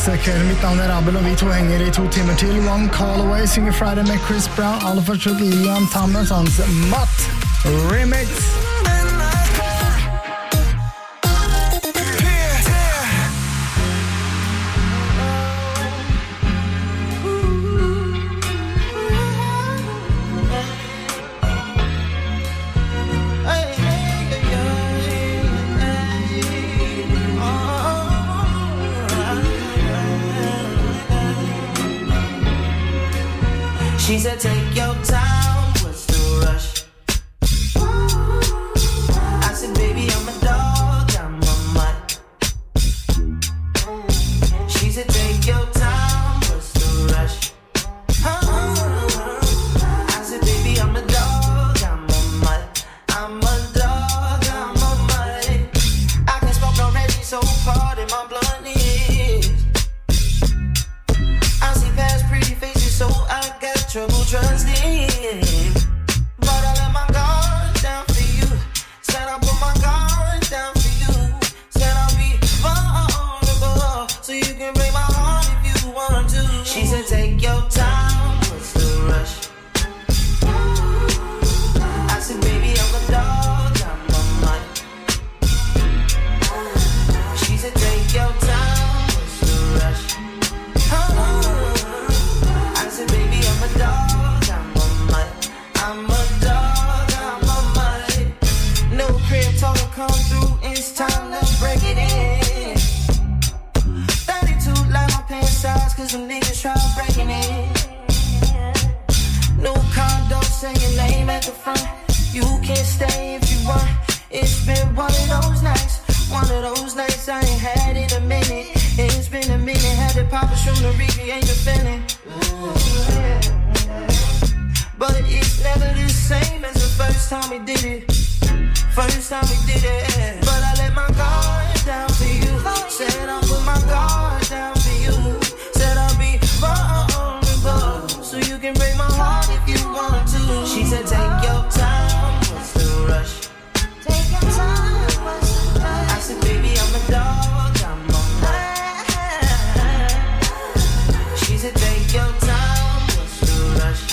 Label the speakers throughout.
Speaker 1: neste kveld. Mitt navn er Abel, og vi to henger i 2 timer til. One Call Away synger Friday med Chris Brown. Aller først ut Liam Thomas, hans Mutt Remix.
Speaker 2: She said, take your time, what's the rush? I said, baby, I'm a dog, I'm a mutt. She said, take your time, what's the rush? I said, baby, I'm a dog, I'm a mutt. I'm a dog, I'm a mutt. I can smoke already, so hard in my blunt is. I see past pretty faces, so I got trouble trusting, but I let my guard down for you. Said I put my guard down for you. Said I'll be vulnerable, so you can break my heart if you want to. She said take your time, what's the rush? I said baby I'm a dog, I'm a mutt. She said take your time, what's the rush? I said baby I'm a dog, I'm a mutt. I'm a dog, I'm a mutt. No crib talker come through, it's time to break it in. 32 like my pants size, cause some niggas try breaking it. No condo, say your name at the front. You can stay if you want. It's been one of those nights. One of those nights I ain't had in a minute. It's been a minute, had to pop a shoe to recreate the feeling. But it's never the same as the first time we did it. First time we did it. But I let my guard down for you. Said I'll put my guard down for you. Said I'll be vulnerable, so you can break my heart if you want to. She said take your time, what's the rush? Take your time, what's the rush? I said baby I'm a dog, I'm a mutt. She said take your time, what's the rush?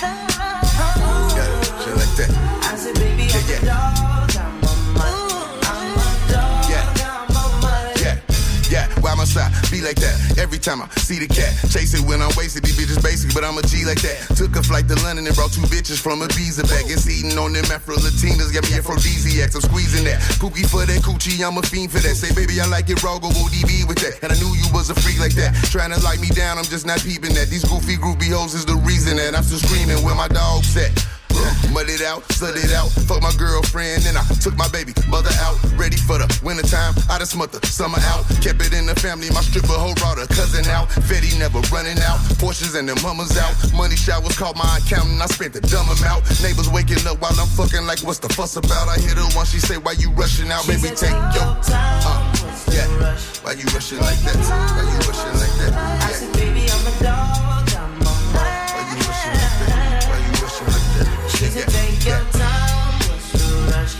Speaker 2: I said, baby, I'm a dog, I'm a mutt. I'm a dog, I'm a mutt.
Speaker 3: Yeah, why must I be like that? Every time I see the cat, chase it when I'm wasted. These bitches basic, but I'm a G like that. Took a flight to London and brought 2 bitches from Ibiza back. It's eating on them Afro-Latinas, got me aphrodisiacs. I'm squeezing that. Pookie for that coochie, I'm a fiend for that. Say, baby, I like it raw, go ODB with that. And I knew you was a freak like that. Trying to lock me down, I'm just not peeping that. These goofy groupie hoes is the reason that I'm still screaming where my dog's at. Mud it out, slut it out, fuck my girlfriend, and I took my baby mother out, ready for the wintertime, I done smut the summer out, kept it in the family, my stripper hoe brought her cousin out, Fetty never running out, Porsches and them hummers out, money showers called my account and I spent the dumb amount, neighbors waking up while I'm fucking like what's the fuss about, I hit her once, she say why you rushing out, baby take your time, yeah, why you rushing like that, why you rushing like that, yeah.
Speaker 2: I said baby I'm a dog, I'm a mutt.
Speaker 3: Why you rushing like that, why you rushing like that.
Speaker 2: She said take your time, what's the rush?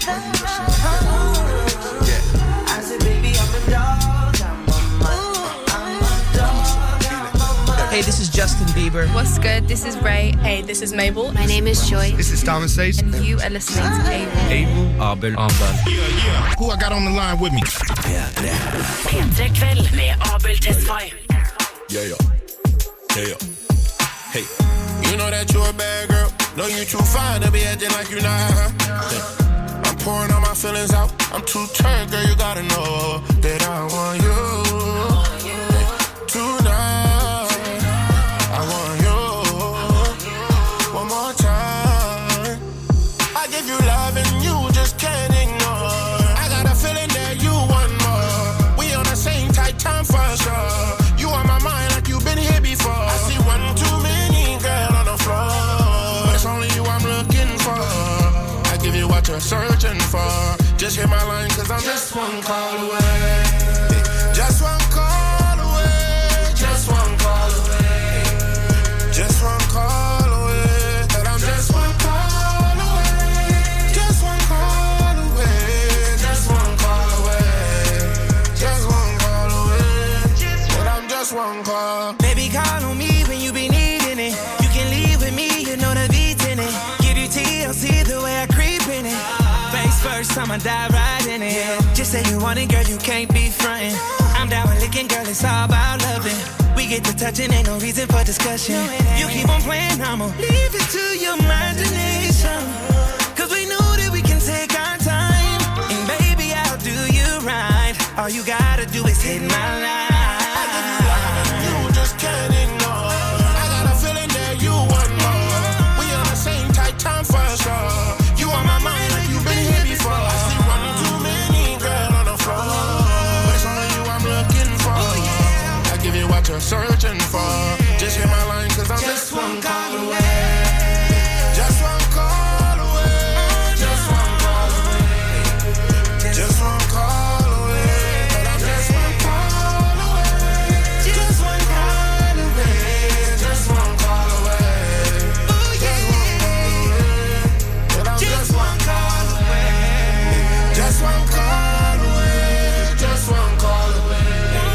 Speaker 2: I said baby I'm a dog, I'm a mutt. I'm a dog, I'm a mutt.
Speaker 4: Hey, this is Justin Bieber.
Speaker 5: What's good? This is Ray.
Speaker 6: Hey, this is Mabel.
Speaker 7: My name is Joy.
Speaker 8: This is Thomas Ace.
Speaker 5: And you are listening to
Speaker 8: Abel, Abel, Amber.
Speaker 3: Yeah. Who I got on the line with me?
Speaker 9: P3 Kveld med Abel Tesfaye.
Speaker 3: Yeah. Hey, you know that you a bad girl. Know you too fine to be acting like you not. I'm pouring all my feelings out. I'm too turned, girl. You gotta know that I want you tonight. I want you one more time. I give you love and you just can't ignore. I got a feeling that you want more. We on the same tight time for sure. You on my mind like you've been here before. I see one too many girl on the floor. It's only you I'm looking for. I give you what you're searching for. Just hit my line cause I'm just one call away. Just one call away. Just one call away. Just one call away. And I'm just one call away. Just one call away. Just one call away. Just one call away. And I'm just one
Speaker 4: call. Baby, call on me when you be needing it. You can leave with me, you know the beat in it. Give you TLC the way I creep in it. Face first, I'ma dive right in it. Just say you want it, girl, you can't be frontin'. I'm down with licking, girl, it's all about loving. We get to touching, ain't no reason for discussion. You keep on playing, I'ma leave it to your imagination. Cause we know that we can take our time. And baby, I'll do you right. All you gotta do is hit my line. You just can't ignore. I got a feeling that you want more. We on the same tight time for sure. You on my mind like you've been here before. I see one too many girls on the floor. But it's only you I'm looking for. I give you what you're searching for. Just hit my line cause I'm just one call away. Just one call away. Just one call away. Just one call away. But I'm just one call away. Just one call away. Just one call away. But I'm just one call away. Just one call away. Just one call away.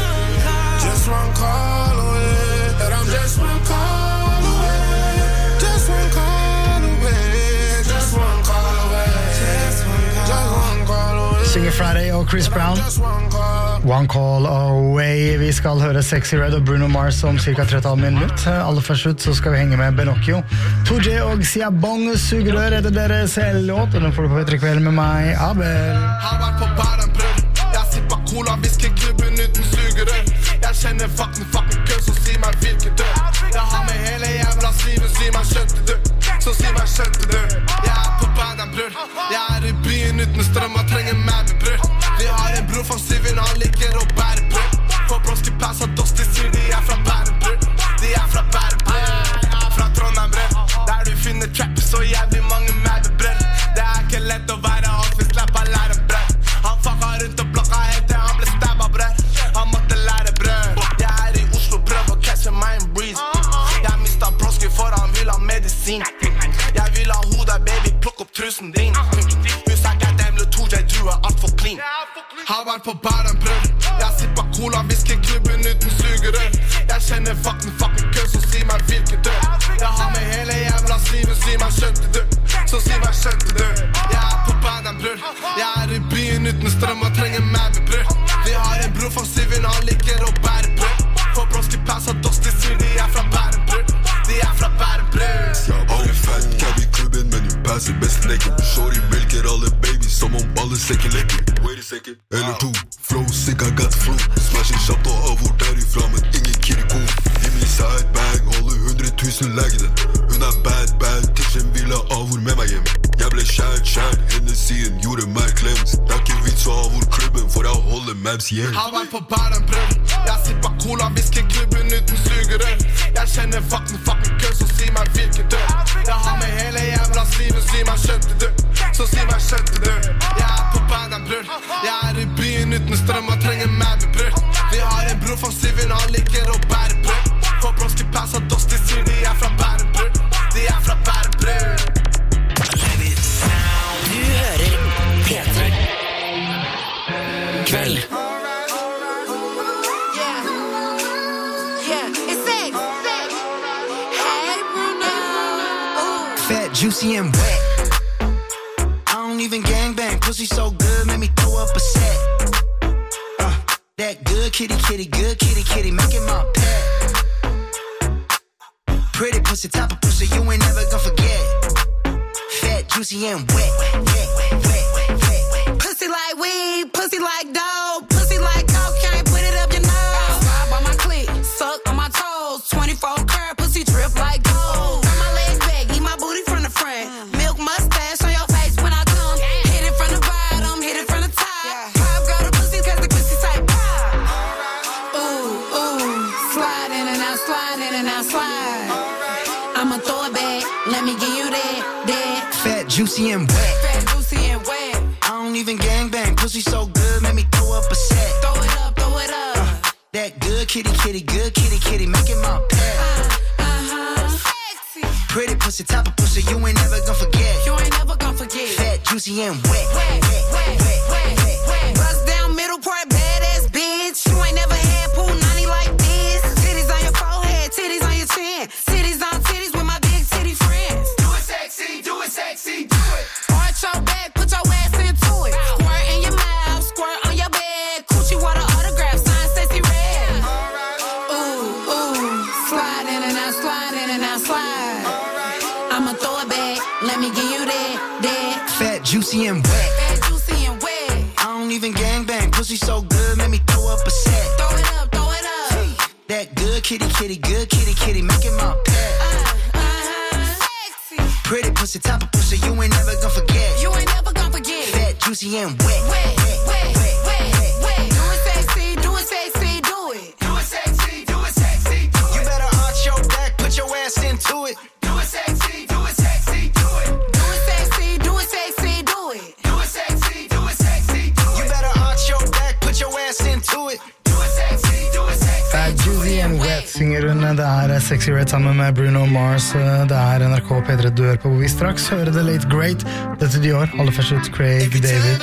Speaker 4: Just one call away. But I'm just one call away. Just one call away. Just one call away. Just one call away.
Speaker 1: Singer Friday og Chris Brown. One Call Away. Vi skal høre Sexy Red og Bruno Mars om cirka 30 minutter. Aller først ut så skal vi henge med Benocchio. Tooje og Siabong sugerør etter deres låt. Og den får du på P3 Kveld med meg, Abel.
Speaker 4: Har vært på baren, brød. Jeg sipper cola, whiskyklubben uten sugerør. Jeg kjenner fucking kø, så si meg hvilken dør. Jeg har med hele jævla sliven, si meg skjønte du. Så si meg skjønte du. Jeg på baren, brød. Jeg i byen uten strøm og trenger meg med brød. Vi har en bror fra Syvin, han liker å bære brød. For broski plass og dost, de sier de fra Bæren, brød. De fra Bæren, brød. Fra Trondheim, brød. Der du finner trap, så jævlig mange med brød. Det ikke lett å være alt, vi slipper lære brød. Han fucka rundt og blokka helt til han ble stabba, brød. Han måtte lære brød. Jeg i Oslo, prøv å catche meg en breeze. Jeg mistet broski for han vil ha medisin. Jeg vil ha hodet, baby, plukk opp trusen din. Husk jeg demler Tooje, du alt for clean. Har vært på baren, brød. Jeg sipper cola, whiskyklubben uten sugerør. Jeg kjenner fucking kø, så si meg hvilken dør. Jeg har med hele jævla sliven, si meg skjønte du. Så si meg skjønte du. Jeg på baren, brød. Jeg i byen uten strøm og trenger meg med brød. Vi har en bror fra Syvin, han liker å bære brød. For broski plass og dost, de sier de fra Bæren, brød. De fra Bæren, brød.
Speaker 6: Har en fat cab i klubben, men hun passer best lekker. Shorty melker alle babies som om alle sekker lekker. Wait a second. Eller to, flow sick, I got flow. Smashing kjapt og av hvor derifra, men ingen kiriko. Himmelig side bag, holder 100.000 legene. Hun bad, kitchen villa av hvor med meg hjem. Jeg ble kjær, henne siden gjorde meg klemt. Det ikke vits å ha hvor klubben, for jeg holder maps igjen. Har vært på baren, brød. Jeg sipper cola, whiskyklubben uten sugerør. Jeg kjenner fucking kø, så si meg hvilken dør. Jeg har med hele jævla sliven, si meg skjønte du. Så si meg skjønte du. Jeg på baren, brød. Jeg i byen uten strøm og trenger meg med brød. Vi har en bror fra Syvin, han liker å bære brød. For broski plass og dost, de sier de fra Bæren, brød. De fra Bæren, brød.
Speaker 9: Du hører P3 Kveld.
Speaker 4: Juicy and wet. I don't even gangbang. Pussy so good, make me throw up a set. That good kitty, good kitty, make it my pet. Pretty pussy, top of pussy, you ain't never gonna forget. Fat, juicy and wet.
Speaker 7: Pussy like weed, pussy like dog, pussy like cocaine, put it up your nose. Ride by my clit, suck on my toes, 24 karat pussy drip like gold. Turn my legs back, eat my booty from the front. Milk mustache on your face when I come. Hit it from the bottom, hit it from the top. Pop girl the pussy cause the pussy type pop. Ooh, slide in and out, slide in and out, slide. I'ma throw it back, let me give you that.
Speaker 4: Fat, juicy and wet.
Speaker 7: Fat, juicy and wet.
Speaker 4: I don't even gangbang, pussy so good, make me throw up a set.
Speaker 7: Throw it up.
Speaker 4: That good kitty, good kitty, make it my pet.
Speaker 7: Sexy.
Speaker 4: Pretty pussy, top of pussy, you ain't never gonna forget.
Speaker 7: You ain't never gonna forget.
Speaker 4: Fat, juicy and wet.
Speaker 7: Bust down middle part, badass bitch. You ain't never had pool 90 like this. Titties
Speaker 10: juicy and wet.
Speaker 7: Bad, juicy and wet.
Speaker 10: I don't even gangbang, pussy so good, make me throw up a set.
Speaker 7: Throw it up, throw it up.
Speaker 10: Hey, that good kitty, good kitty, make it my pet.
Speaker 7: Sexy.
Speaker 10: Pretty pussy, top of pussy, you ain't never gonna forget.
Speaker 7: You ain't never gonna forget.
Speaker 10: Fat, juicy and wet.
Speaker 7: Wet, wet, wet, wet. Do it sexy, do it sexy, do it.
Speaker 10: Do it sexy, do it sexy, do it. You better arch your back, put your ass into it. Do it sexy, do it sexy, do it.
Speaker 7: Do it sexy, do it sexy, do it.
Speaker 10: Do it sexy, do it sexy, do it. You better arch your back, put your ass into it. Do it sexy, do it sexy.
Speaker 1: Bad, juicy and wet synger hun. Det Sexy Red sammen med Bruno Mars. Det NRK P3 du hører på, hvor vi straks hører The Late Great. Dette Dior, aller først ut Craig David.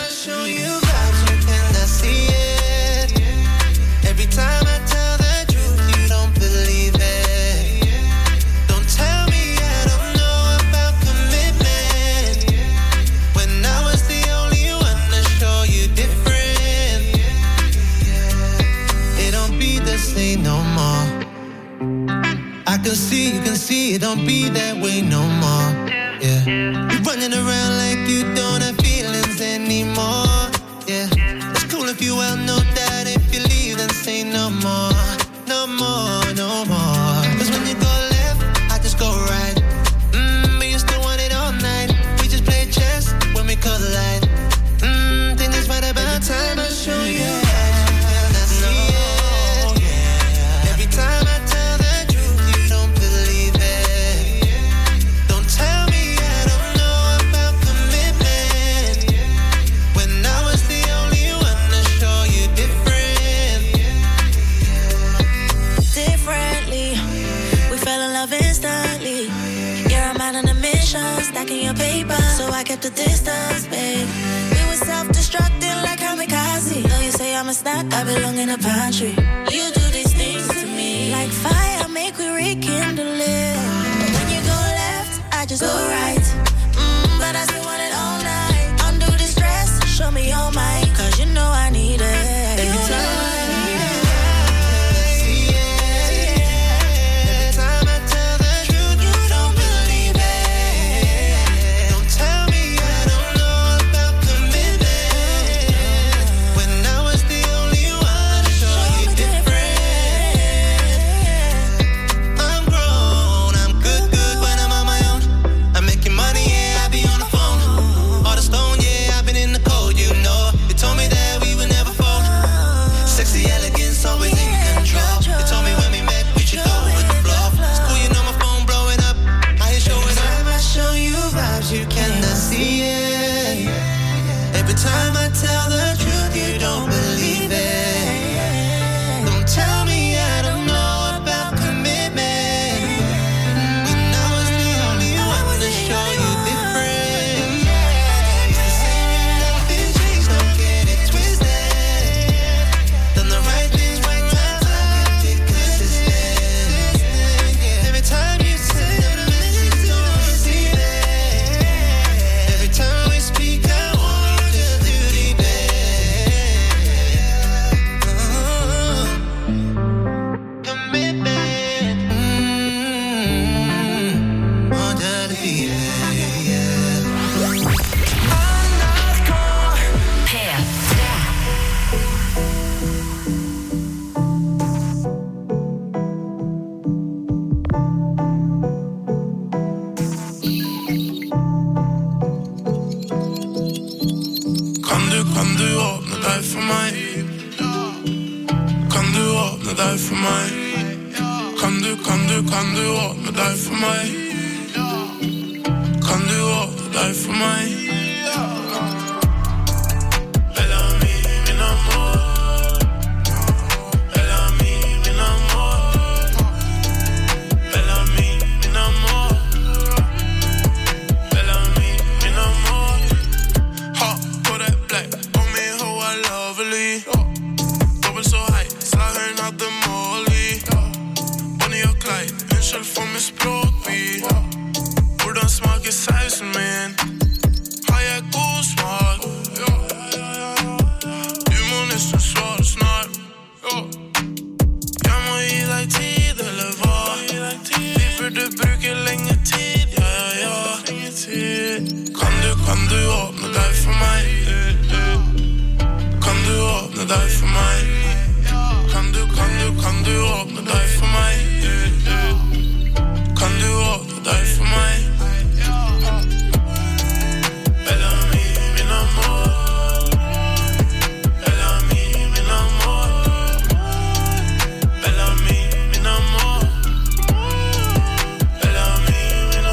Speaker 2: Every time I tell the truth, you don't believe it. Don't tell me I don't know about commitment. When I was the only one to show you different. It don't be the same no more. I can see, you can see, it don't be that way no more. Yeah, you're running around like you don't have feelings anymore. Yeah, it's cool if you well know that if you leave then say no more, no more, no more. Cause when you go left, I just go right. But you still want it all night. We just play chess when we collide. Think it's right about time I show you. Every time I tell the truth, you don't believe it. Don't tell me I don't know about commitment. When I was the only one to show you different.
Speaker 11: Differently, we fell in love instantly. You're a man on a mission, stacking your paper, so I kept the distance, babe. We were self-destructing like kamikaze. Though you say I'm a snack, I belong in a pantry. You do these things to me like fire, make we rekindle it. When you go left, I just go right. But I still want it all night. Undo the stress, show me all mine, cause you know I need it.
Speaker 2: Every time I need it. Every time I tell the truth, you don't believe it. Don't tell me I don't know about commitment. When I was the only one to show you different. I'm grown, I'm good when I'm on my own. I'm making money, yeah, I be on the phone. All the stone, yeah, I've been in the cold, you know. You told me that we would never fall. Sexy elegance, always in control. You told me when we met, we should go with the flow. It's cool, you know my phone blowing up. I ain't showing up. Every time I show you vibes, you cannot see it. Every time I tell the truth, you don't believe it. Don't tell me I don't know about commitment. When I was the only one to show you different. Don't get it twisted. Done the right things right times, I kept it consistent. Every time you send a message, don't receive it. Every time we speak, I want you just to leave it. Commitment. Want you to be there.
Speaker 4: Kan du åpne deg for meg? Kan du åpne deg for meg? Kan du åpne deg for meg? Kan du åpne deg for meg? Bellamy, min amor. Bellamy, min amor. Bellamy, min amor. Bellamy, min amor. Ha, på det black. Og min ho er lovely. Dobbelt så hei, slag hun hadde mål i. Bonnie og Clyde, unnskyld for min språkbit. Hvordan smaker sausen min? Har jeg god smak? Du må nesten svare snart. Jeg må gi deg tid, eller hva? Vi burde bruke lenge tid, ja. Kan du åpne deg meg? Kan du åpne deg for meg? Kan du åpne deg for meg? Kan du åpne deg for meg? Bellamy, min amor. Bellamy, min amor. Bellamy, min amor. Bellamy, min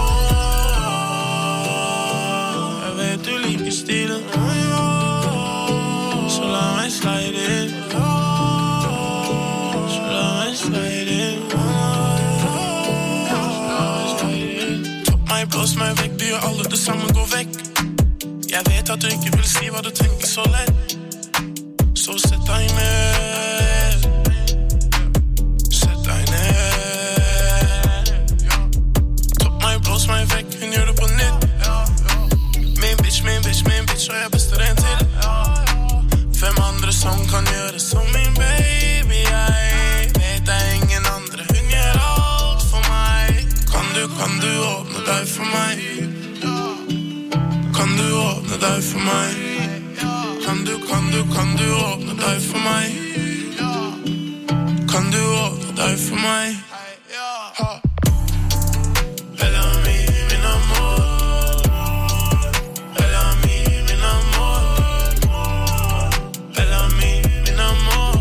Speaker 4: amor. Jeg vet du liker stilen, så la meg slide in. Så la meg slide in. Blås meg vekk, de gjør alle det samme, gå vekk. Jeg vet at du ikke vil si hva du tenker så lett. Så sett deg ned. Sett deg ned. Topp meg, blås meg vekk, hun gjør det på nytt. Min bitch, og jeg bester en til. Hvem andre som kan gjøre som min baby? Jeg vet det er ingen andre, hun gjør alt for meg. Kan du åpne deg for meg? Kan du åpne deg for meg? Kan du åpne deg for meg? Kan du åpne deg for meg? Bellamy, min amor. Bellamy, min amor. Bellamy, min amor.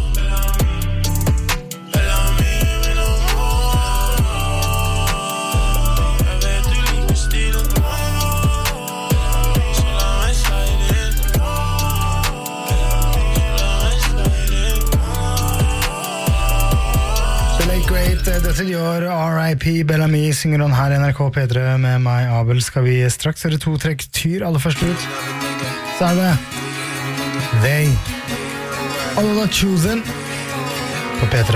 Speaker 4: Bellamy, min amor. Jeg vet du liker stilen, så la meg slide in.
Speaker 1: Great, dette gjør R.I.P. Bellamy, synger han her i NRK P3 med meg, Abel. Skal vi straks høre to trekk Tyr aller først ut. Så er det They All Are Chosen på P3.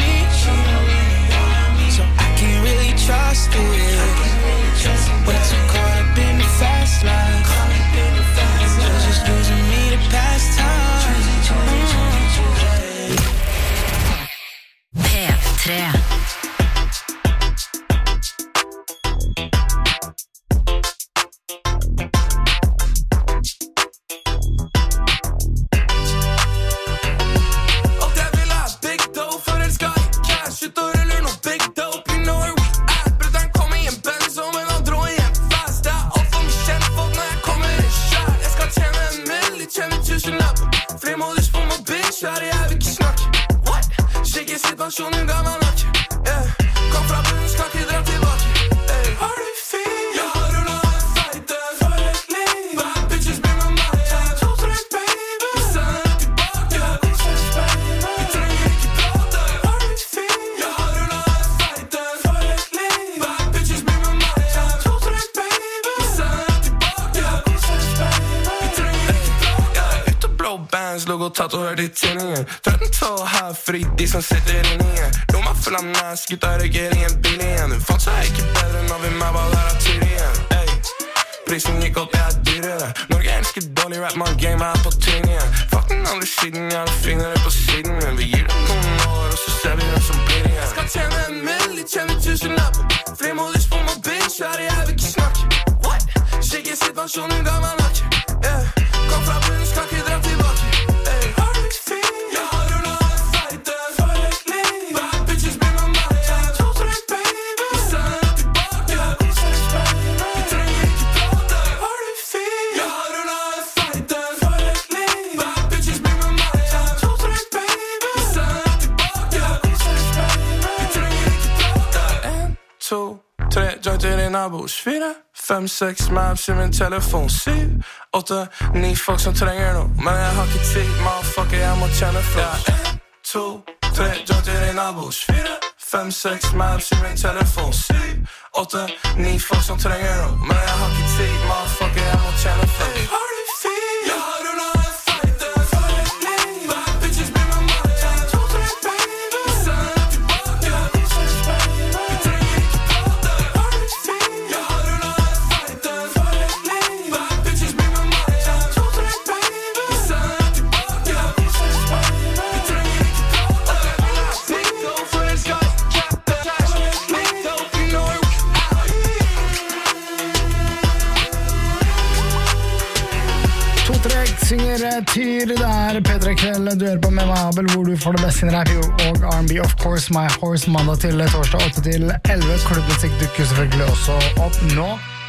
Speaker 12: But it's
Speaker 4: situasjonen ga meg nakken. Kom fra bunnen, skal ikke dra tilbake. Har du fint? Jeg har rullet en feite for et liv. Bad bitches blir med meg. 2-3 baby. Vi sender tilbake. Vi trenger ikke prate. Har du fint? Jeg har rullet en feite for et liv. Bad bitches blir med meg. 2-3 baby. Vi sender tilbake. Vi trenger ikke prate. Ut og blå bands, logo tatovert i tinningen. 13-12 her fri, de som sitter inni igjen. Lomma full av næs, gutta røyker i en bil igjen. Hun fant seg ikke bedre når vi med bare lærer tyr igjen. Prisen gikk opp, jeg dyrere. Norge elsker dårlig rap, man game er på trynet igjen. Fuck den andre siden, jeg har fingrene på siden. Men vi gir det noen år, og så ser vi hvem som blir igjen. Jeg skal tjene en mill, tjene 1000 lapper. Frimodus på meg, bitch, her jeg vil ikke snakke. What? Skikke situasjonen ga meg nakke. Kom fra bunnen, skal ikke dra tilbake. Har du fint? Jeg har rullet en feite for et liv. Bad bitches blir med meg. 2-3 baby. Vi sender tilbake. Vi trenger ikke prate. Har du fint? Jeg har rullet en feite for et liv. Bad bitches blir med meg. 2-3 baby. Vi sender tilbake. Vi trenger ikke prate. 1, 2, 3, jointer i nabos. 4, 5, 6 maps i min telefon. 7, 8, 9 folk som trenger noe. Men jeg har ikke tid, motherfucker, jeg må tjene fra. 1, 2, 3, jointer i nabos. 4, 5, 6 maps i min telefon. 7, 8, 9 folk som trenger noe. Men jeg har ikke tid, motherfucker, jeg må tjene fra. Har du fint? Jeg har rullet en feite for et liv. Bad bitches blir med meg. 2-3 baby. Vi sender tilbake. Vi trenger ikke prate. Har du fint? Jeg har rullet en feite for et liv. Bad bitches blir med meg. 2-3 baby. Vi sender tilbake. Vi trenger ikke prate. Big dough for this guy. Big dough, you know it.
Speaker 1: Totrek synger Tyr. Det er P3 Kveld. Du hører på med meg, Abel, hvor du får det beste i rap og R&B. Of course, My Horse, mandag til torsdag 8 til 11. Klubbmusikk dukker selvfølgelig også opp nå.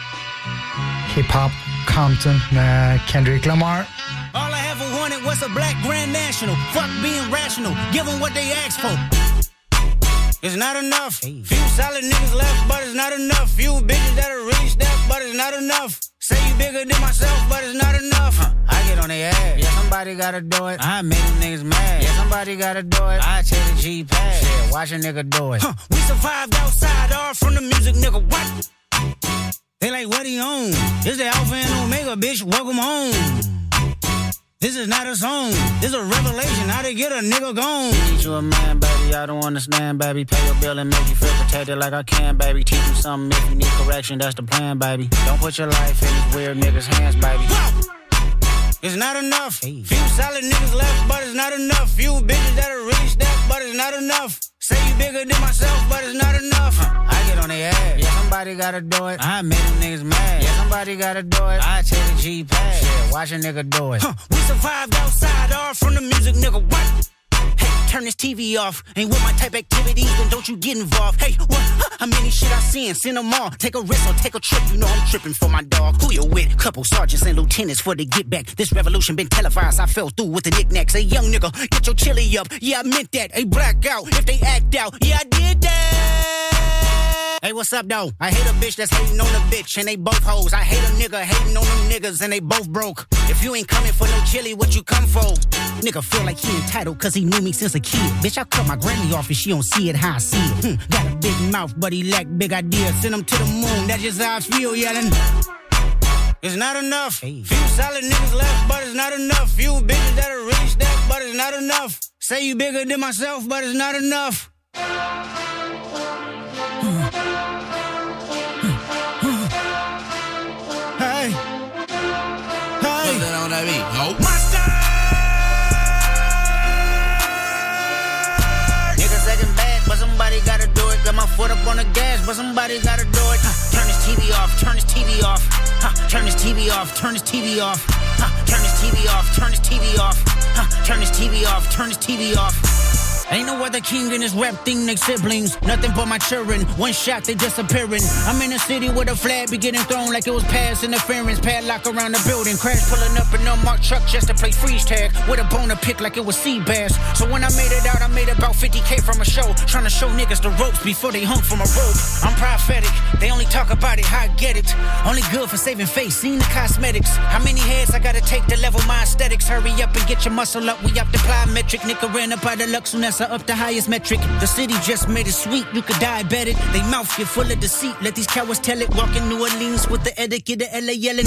Speaker 1: Hip-hop Compton med Kendrick Lamar.
Speaker 12: All I ever wanted was a black Grand National. Fuck being rational, give them what they ask for. It's not enough. Few solid niggas left, but it's not enough. Few bitches that'll reach that, but it's not enough. Say you bigger than myself, but it's not enough. I get on their ass. Yeah, somebody gotta do it. I made them niggas mad. Yeah, somebody gotta do it. I take the G-Pad. Yeah, watch a nigga do it. We survived outside, all from the music, nigga. What? They like, what he on? This the Alpha and Omega, bitch. Welcome home. This is not a song. This is a revelation. How to get a nigga gone. Need you a man, baby. I don't understand, baby. Pay your bill and make you feel protected like I can, baby. Teach you something if you need correction. That's the plan, baby. Don't put your life in these weird niggas' hands, baby. Whoa! It's not enough. Few solid niggas left, but it's not enough. Few bitches that'll reach that, but it's not enough. Say you bigger than myself, but it's not enough. I get on their ass. Yeah, somebody gotta do it. I made them niggas mad. Yeah, somebody gotta do it. I take the G-Pad. Yeah, watch a nigga do it. We survived outside, all from the music, nigga. What? Hey, turn this TV off. Ain't with my type activities, then don't you get involved. Hey, what? How many shit I seen? Send them all. Take a risk or take a trip. You know I'm tripping for my dog. Who you with? Couple sergeants and lieutenants for the get back. This revolution been televised. I fell through with the knickknacks. Hey, young nigga, get your chili up. Yeah, I meant that. Hey, black out if they act out. Yeah, I did that. Hey, what's up, though? I hate a bitch that's hating on a bitch, and they both hoes. I hate a nigga hating on them niggas, and they both broke. If you ain't coming for no chili, what you come for? Nigga feel like he entitled, cause he knew me since a kid. Bitch, I cut my granny off and she don't see it how I see it. Got a big mouth, but he lack big ideas. Send him to the moon, that's just how I feel, yelling. It's not enough. Few solid niggas left, but it's not enough. Few bitches that'll reach that, but it's not enough. Say you bigger than myself, but it's not enough. Hey. Hey. What's that on that beat? Oh. Monster! Nigga second bad, but somebody gotta do it. Got my foot up on the gas, but somebody gotta do it. Turn this TV off, turn this TV off. Turn this TV off, turn this TV off. Turn this TV off, turn this TV off. Turn this TV off, turn this TV off. Ain't no other king in this rap thing, they siblings. Nothing but my children. One shot, they disappearing. I'm in a city with a flag be getting thrown like it was past interference. Padlock around the building. Crash pulling up an unmarked truck just to play freeze tag. With a bone to pick like it was sea bass. So when I made it out, I made about 50K from a show. Trying to show niggas the ropes before they hung from a rope. I'm prophetic. They only talk about it, how I get it. Only good for saving face, seen the cosmetics. How many heads I gotta take to level my aesthetics? Hurry up and get your muscle up. We up to plyometric. Nigga ran up out of luck, soon as I up the highest metric. The city just made it sweet, you could diabetic. They mouth get full of deceit, let these cowards tell it. Walk in New Orleans with the etiquette of LA yelling.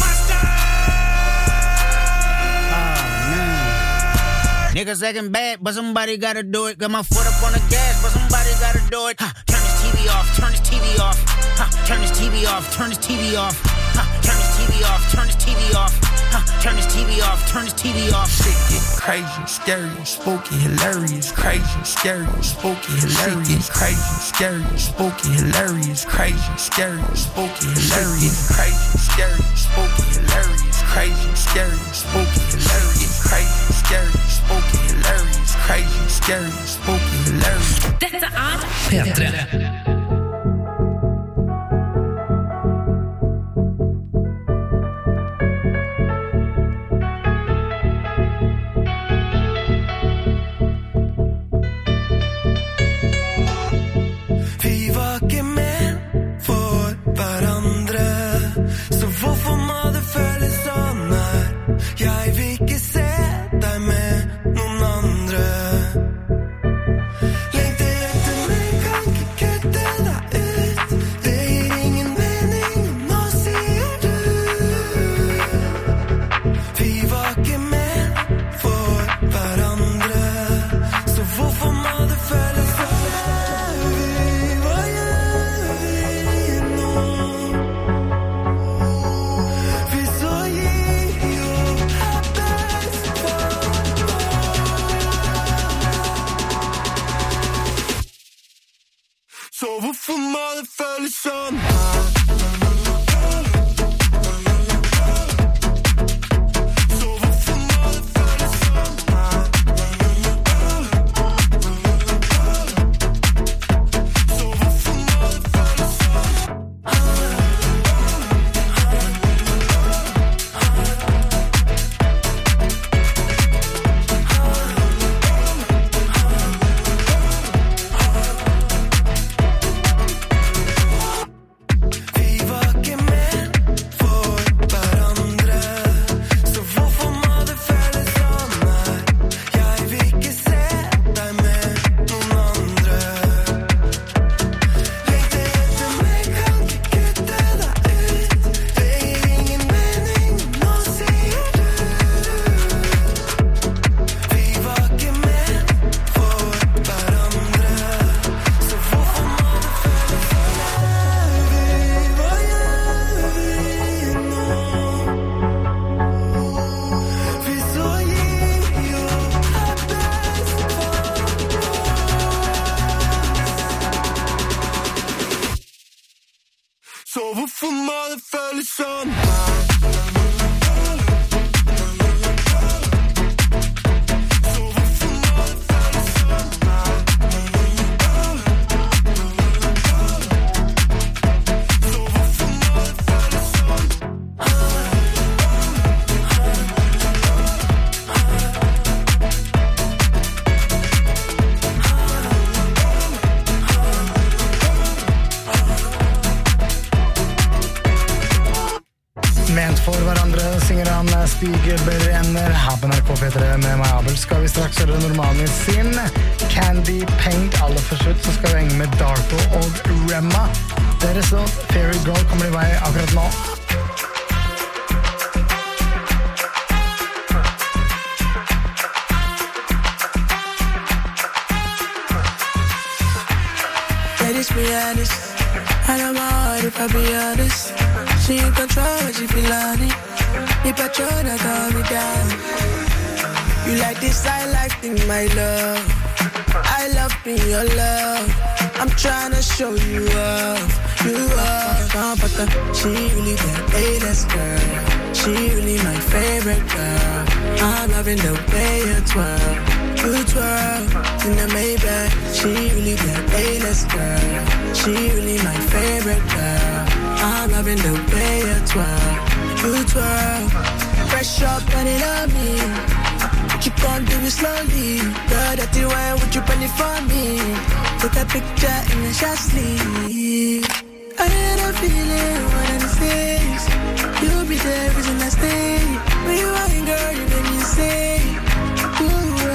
Speaker 12: Niggas acting bad, but somebody gotta do it. Got my foot up on the gas, but somebody gotta do it. Turn his TV off, turn his TV off. Turn his TV off, turn his TV off. Turn his TV off, turn his TV off. Turn his TV off, turn his TV off.
Speaker 13: Shit get crazy, scary, spooky, hilarious. Crazy, scary, spooky, hilarious. Crazy, scary, spooky, hilarious. Crazy, scary, spooky, hilarious. Crazy, scary, spooky, hilarious. Crazy, scary, spooky, hilarious. Crazy, scary, spooky, hilarious. Crazy, scary, spooky, hilarious.
Speaker 14: Dette P3.
Speaker 1: Her på NRK P3 med meg Abel skal vi straks høre Normani sin Candy Paint. Aller for slutt så skal vi henge med Darko og Rema. Deres låt Fairy Girl kommer i vei akkurat nå.
Speaker 15: Let's be honest, I don't mind if I be honest. She in control when she feel on it. If I try to calm me down. You like this I life thing, my love. I love being your love. I'm trying to show you off, you off. comforter. She really that A-list girl. She really my favorite girl. I'm loving the way you twirl. You twirl in the Maybach. She really that A-list girl. She really my favorite girl. I'm loving the way you twirl. You twirl. Fresh up and it on me. You can't do it slowly. Girl, that you want, would you penny for me? Take a picture in the shot sleeve. I had a feeling, one of these days you'll be there, reason I stay. When you ain't, girl, you make me say, ooh,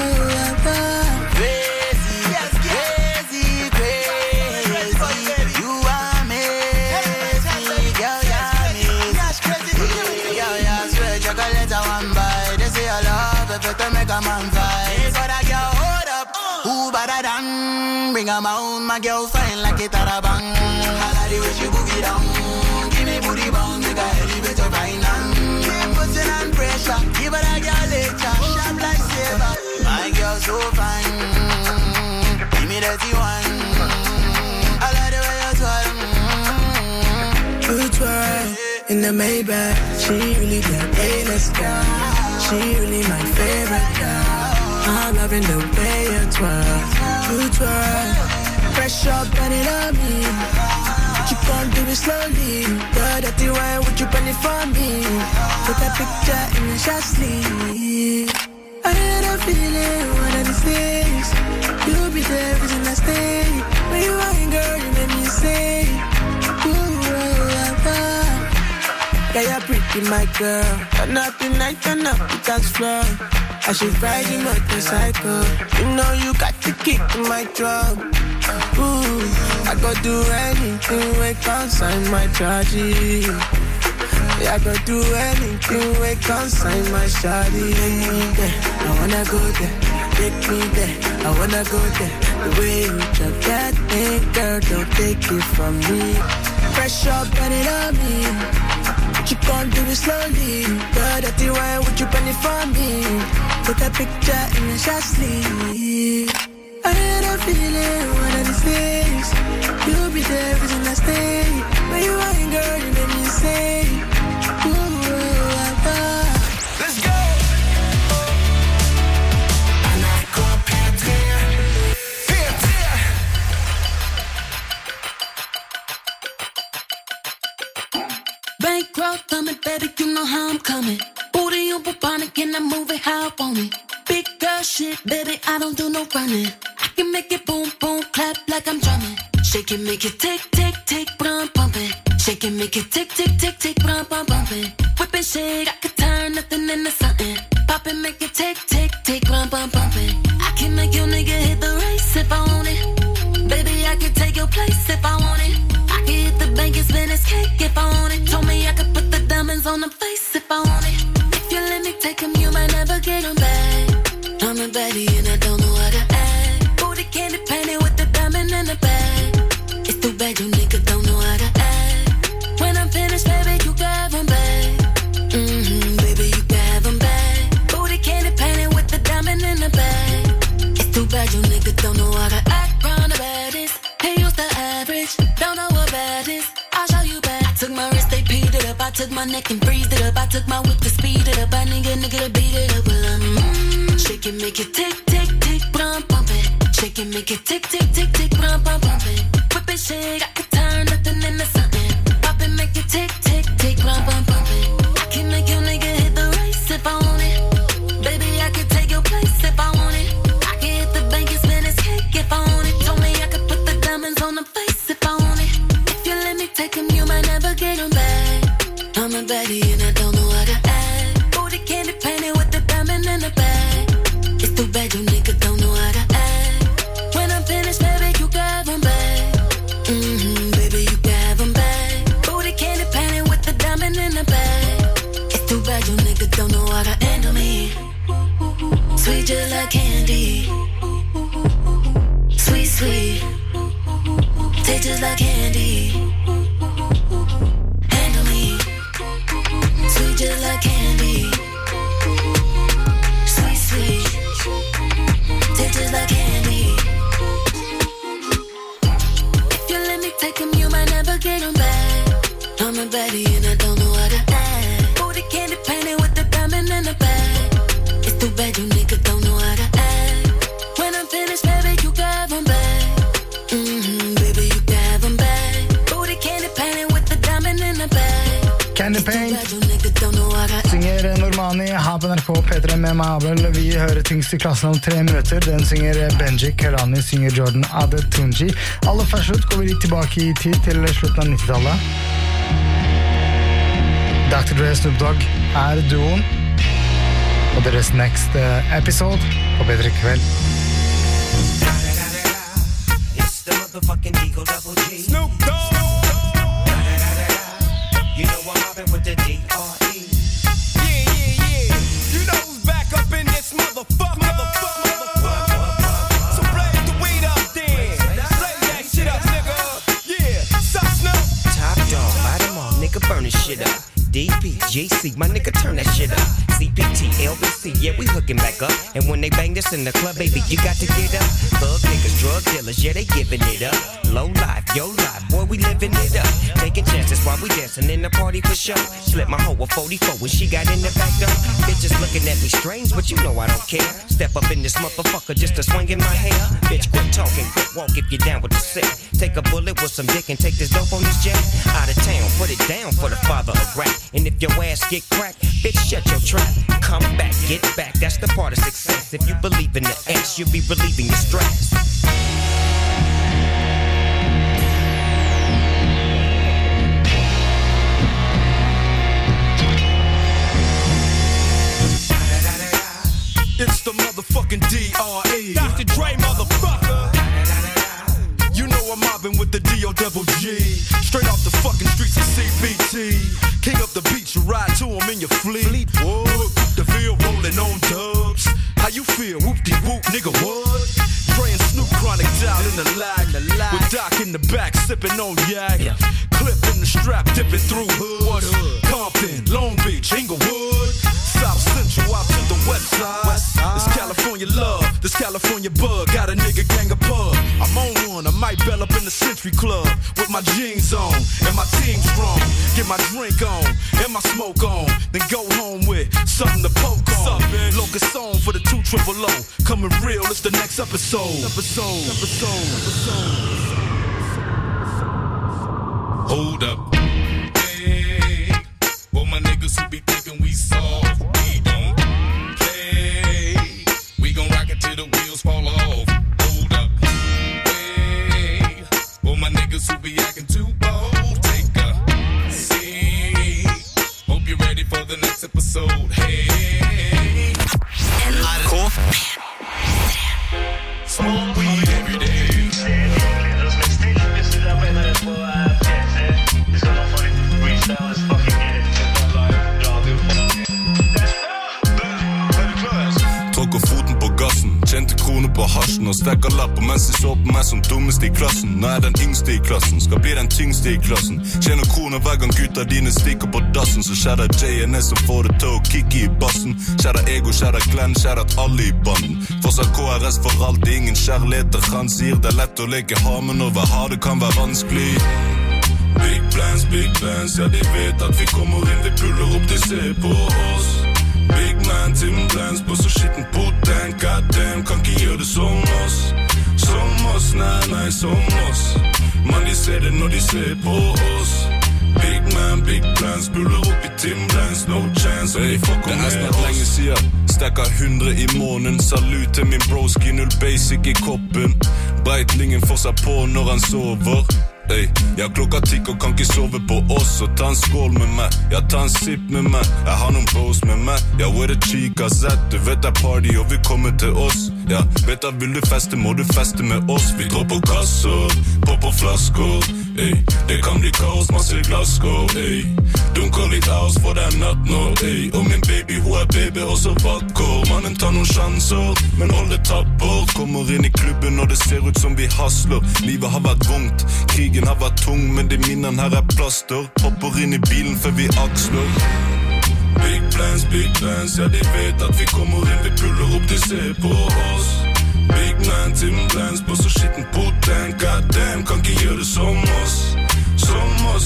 Speaker 10: crazy, yes, crazy, crazy. You are me, girl, you're me. Girl, I swear, chocolate I want buy. They say I love it, but make a man fight. But I girl, hold up, who better than? Bring her out, my girl, fine like it at a bang. The way she boogie down, give me booty bounce, make her elevator finance. Keep putting on pressure, give her that girl later, sharp like saber. My girl so fine, give me that one. I like the way you twirl.
Speaker 15: You twirl in the Maybach. She really that A-list girl. She really my favorite girl. I'm loving the way you twirl. You twirl, fresh up and it on me. You can't do it slowly. Girl, that you want, would you penny for me? Put that picture in the shot sleeve. I had a feeling, one of these days you'll be there, reason I stay. When you ain't, girl, you make me say, ooh, yeah, you're pretty, my girl. Turn up the night, turn up the dance floor. I should ride your motorcycle. You know you got the kick in my drum. Ooh, I go do anything when consign my charges. Yeah, I go do anything when consign my shawty. Take me there, I wanna go there. Take me there, I wanna go there. The way you drop that thing, girl, don't take it from me. Fresh up and it on me. You can't do it slowly. Girl, that you want, would you penny for me? Put that picture in the shot sleeve. I had a feeling, one of these days you'll be there, reason I stay. When you ain't, girl, you make me say, ooh,
Speaker 10: let's go!
Speaker 11: Bankroll coming, baby, you know how I'm coming. Booty on Bubonic and I move it how I want it. Big girl shit, baby, I don't do no running. I can make it boom, boom, clap like I'm drumming. Shake it, make it tick, tick, tick, but I'm pumping. Shake it, make it tick, tick, tick, tick, but I'm bumping. Whip and shake, I can turn nothing into something. Pop and make it tick, tick, tick, but I'm bumping. I can make your nigga hit the race if I want it. Baby, I can take your place if I want it. I can hit the bank and spin his cake if I want it. Told me I could put the diamonds on the face if I want it. If you let me take them, you might never get them back. I'm a baddie and I don't know how to act. Booty candy painted with the diamond in the bag. It's too bad you nigga don't know how to act. When I'm finished, baby, you can have them back. Baby, you can have them back. Booty candy painted with the diamond in the bag. It's too bad you nigga don't know how to act. Round the baddest, he used to average. Don't know what bad is, I'll show you back. I took my wrist, they beat it up. I took my neck and freezed it up. I took my whip to speed it up. I nigga to beat it up. Well, I'm shake it, make it tick, tick, tick, but I'm pumping. Shake it, make it tick, tick, tick, tick, but I'm pumping. Whip and shake, I can turn nothing into something. Pop and make it tick, tick, tick, but I'm pumping. I can make your nigga hit the race if I want it. Baby, I can take your place if I want it. I can hit the bank and spin his cake if I want it. Told me I could put the diamonds on the face if I want it. If you let me take them, you might never get them back. I'm a baddie and I don't know how to act. Booty candy painted with the diamond in the bag. It's too bad you nigga don't know how to act. When I'm finished, baby, you can have them back. Baby, you can have them back. Booty candy painted with the diamond in the bag. It's too bad you nigga don't know how to handle me. Sweet just like candy. Sweet, sweet. Taste just like candy. Handle me. Sweet just like candy. Sweet, sweet. Taste just like candy. If you let me take them, you might never get them back. baddie and I don't know how to act. Booty candy painted with the diamond in the back. It's too bad you niggas don't know how to act. When I'm finished, baby, you can have them back. Baby, you can have them back. Booty candy painted with the diamond in the back.
Speaker 1: Candy Paint synger Normani her på NRK P3 med Mabel. Vi hører tyngst I klassen om 3 minutter. Den synger Benji, Kerani synger Jordan Adetunji. Aller først ut går vi litt tilbake I tid til slutten av 90-tallet. Dr. Dre Snoop Dogg duoen og deres next episode på P3 kveld.
Speaker 16: It's the motherfucking Eagle Double G Snoop Dogg. You know I'm hopping with the D.R.E. Yeah. You know who's back up in this motherfucker. So blaze the weed up then. Blaze that shit up, nigga. Yeah, suck Snoop. Top dog, bite them all, nigga, burn this shit up. DP, JC, my nigga, turn that shit up. CPT, LBC, yeah, we hooking back up. And when they bang this in the club, baby, you got to get up. Thug niggas, drug dealers, yeah, they giving it up. Low life, yo life, boy, we living it up. Taking chances while we dancing in the party for sure. Slip my hoe a 44 when she got in the back door. Bitches looking at me strange, but you know I don't care. Step up in this motherfucker just to swing in my hair. Bitch, quit talking, quit walk if you're down with the sick. Take a bullet with some dick and take this dope on this jet. Out of town, put it down for the father of rap. And if your ass get cracked, bitch, shut your trap. Come back, get back, that's the part of success. If you believe in the X, you'll be relieving your stress.
Speaker 17: It's the motherfucking D.R.E. Dr. Dre, motherfucker. You know I'm mobbing with the D.O.G. Straight off the fucking streets of CBT. King up the beach, you ride to him in your fleet. Whoop, the Ville rolling on dubs. How you feel? Whoop-de-whoop, nigga, what? Dre and Snoop Chronic down in the lag. With Doc in the back, sipping on yak. Clip in the strap, dipping through hood. Compton, Long Beach, Inglewood. South Central out to the west side. This California love, this California bug. Got a nigga gang of pub. I'm on one, I might bell up in the Century Club. With my jeans on, and my team strong. Get my drink on, and my smoke on. Then go home with something to poke on. Locus song for the 200. Coming real, it's the next episode.
Speaker 18: Hold up. Hey, well, my niggas who be thinking we soft, we don't play. We gon' rock it till the wheels fall off. Hold up. Hey, well, my niggas who be acting too bold, take a seat. Hope you're ready for the next episode. Hey,
Speaker 16: NRK
Speaker 18: smoke weed every day.
Speaker 6: Tråkker foten på gassen, tjente kroner på hasjen og stekker lapper mens de så på meg som dummeste I klassen. Nå den yngste I klassen, skal bli den tyngste I klassen. Tjener kroner hver gang gutta dine stikker på dassen. Så skjer det JNS som får det til å kicke I bassen. Skjer det Ego, skjer det Glenn, skjer det alle I banden. Fortsatt KRS for alt, ingen kjærlighet. Han sier det lett å leke hamen og hva har det kan være vanskelig.
Speaker 18: Big plans, ja de vet at vi kommer inn. De puller opp, de ser på oss. Big man, Timberlands, på så skitten poten. Goddamn, kan ikke gjøre det som oss. Som oss, nei, som oss. Man, de ser det når de ser på oss. Big man, big plans, puller opp I Timberlands. No chance, om de fucker med oss.
Speaker 6: Det snart lenge siden, stekker 100 I måneden. Salut til min broski, 0 basic I koppen. Breitlingen får seg på når han sover. Ey, ja, klokka tikker, kan ikke sove på oss. Og ta en skål med meg, ja, ta en sip med meg. Jeg har noen bros med meg, ja, where the chicas at? Du vet det party og vi kommer til oss. Ja, vet du, vil du feste, må du feste med oss. Vi drar på kasser, popper flasker. Ey, det kan bli kaos, masse glasker. Ey, dunker litt house for den natt nå. Ey, og min baby, hun baby, også vakker. Mannen tar noen sjanser, men hold det tappert. Kommer inn I klubben og det ser ut som vi hasler. Livet har vært vondt, krigen har vært tung, men de minnene her plaster. Hopper inn I bilen før vi aksler.
Speaker 18: Big plans, ja de vet at vi kommer inn. Vi puller opp, de ser på oss. Big man, Timberlands, på så skitten poten. Goddamn, kan ikke gjøre det som oss. Som oss, nei,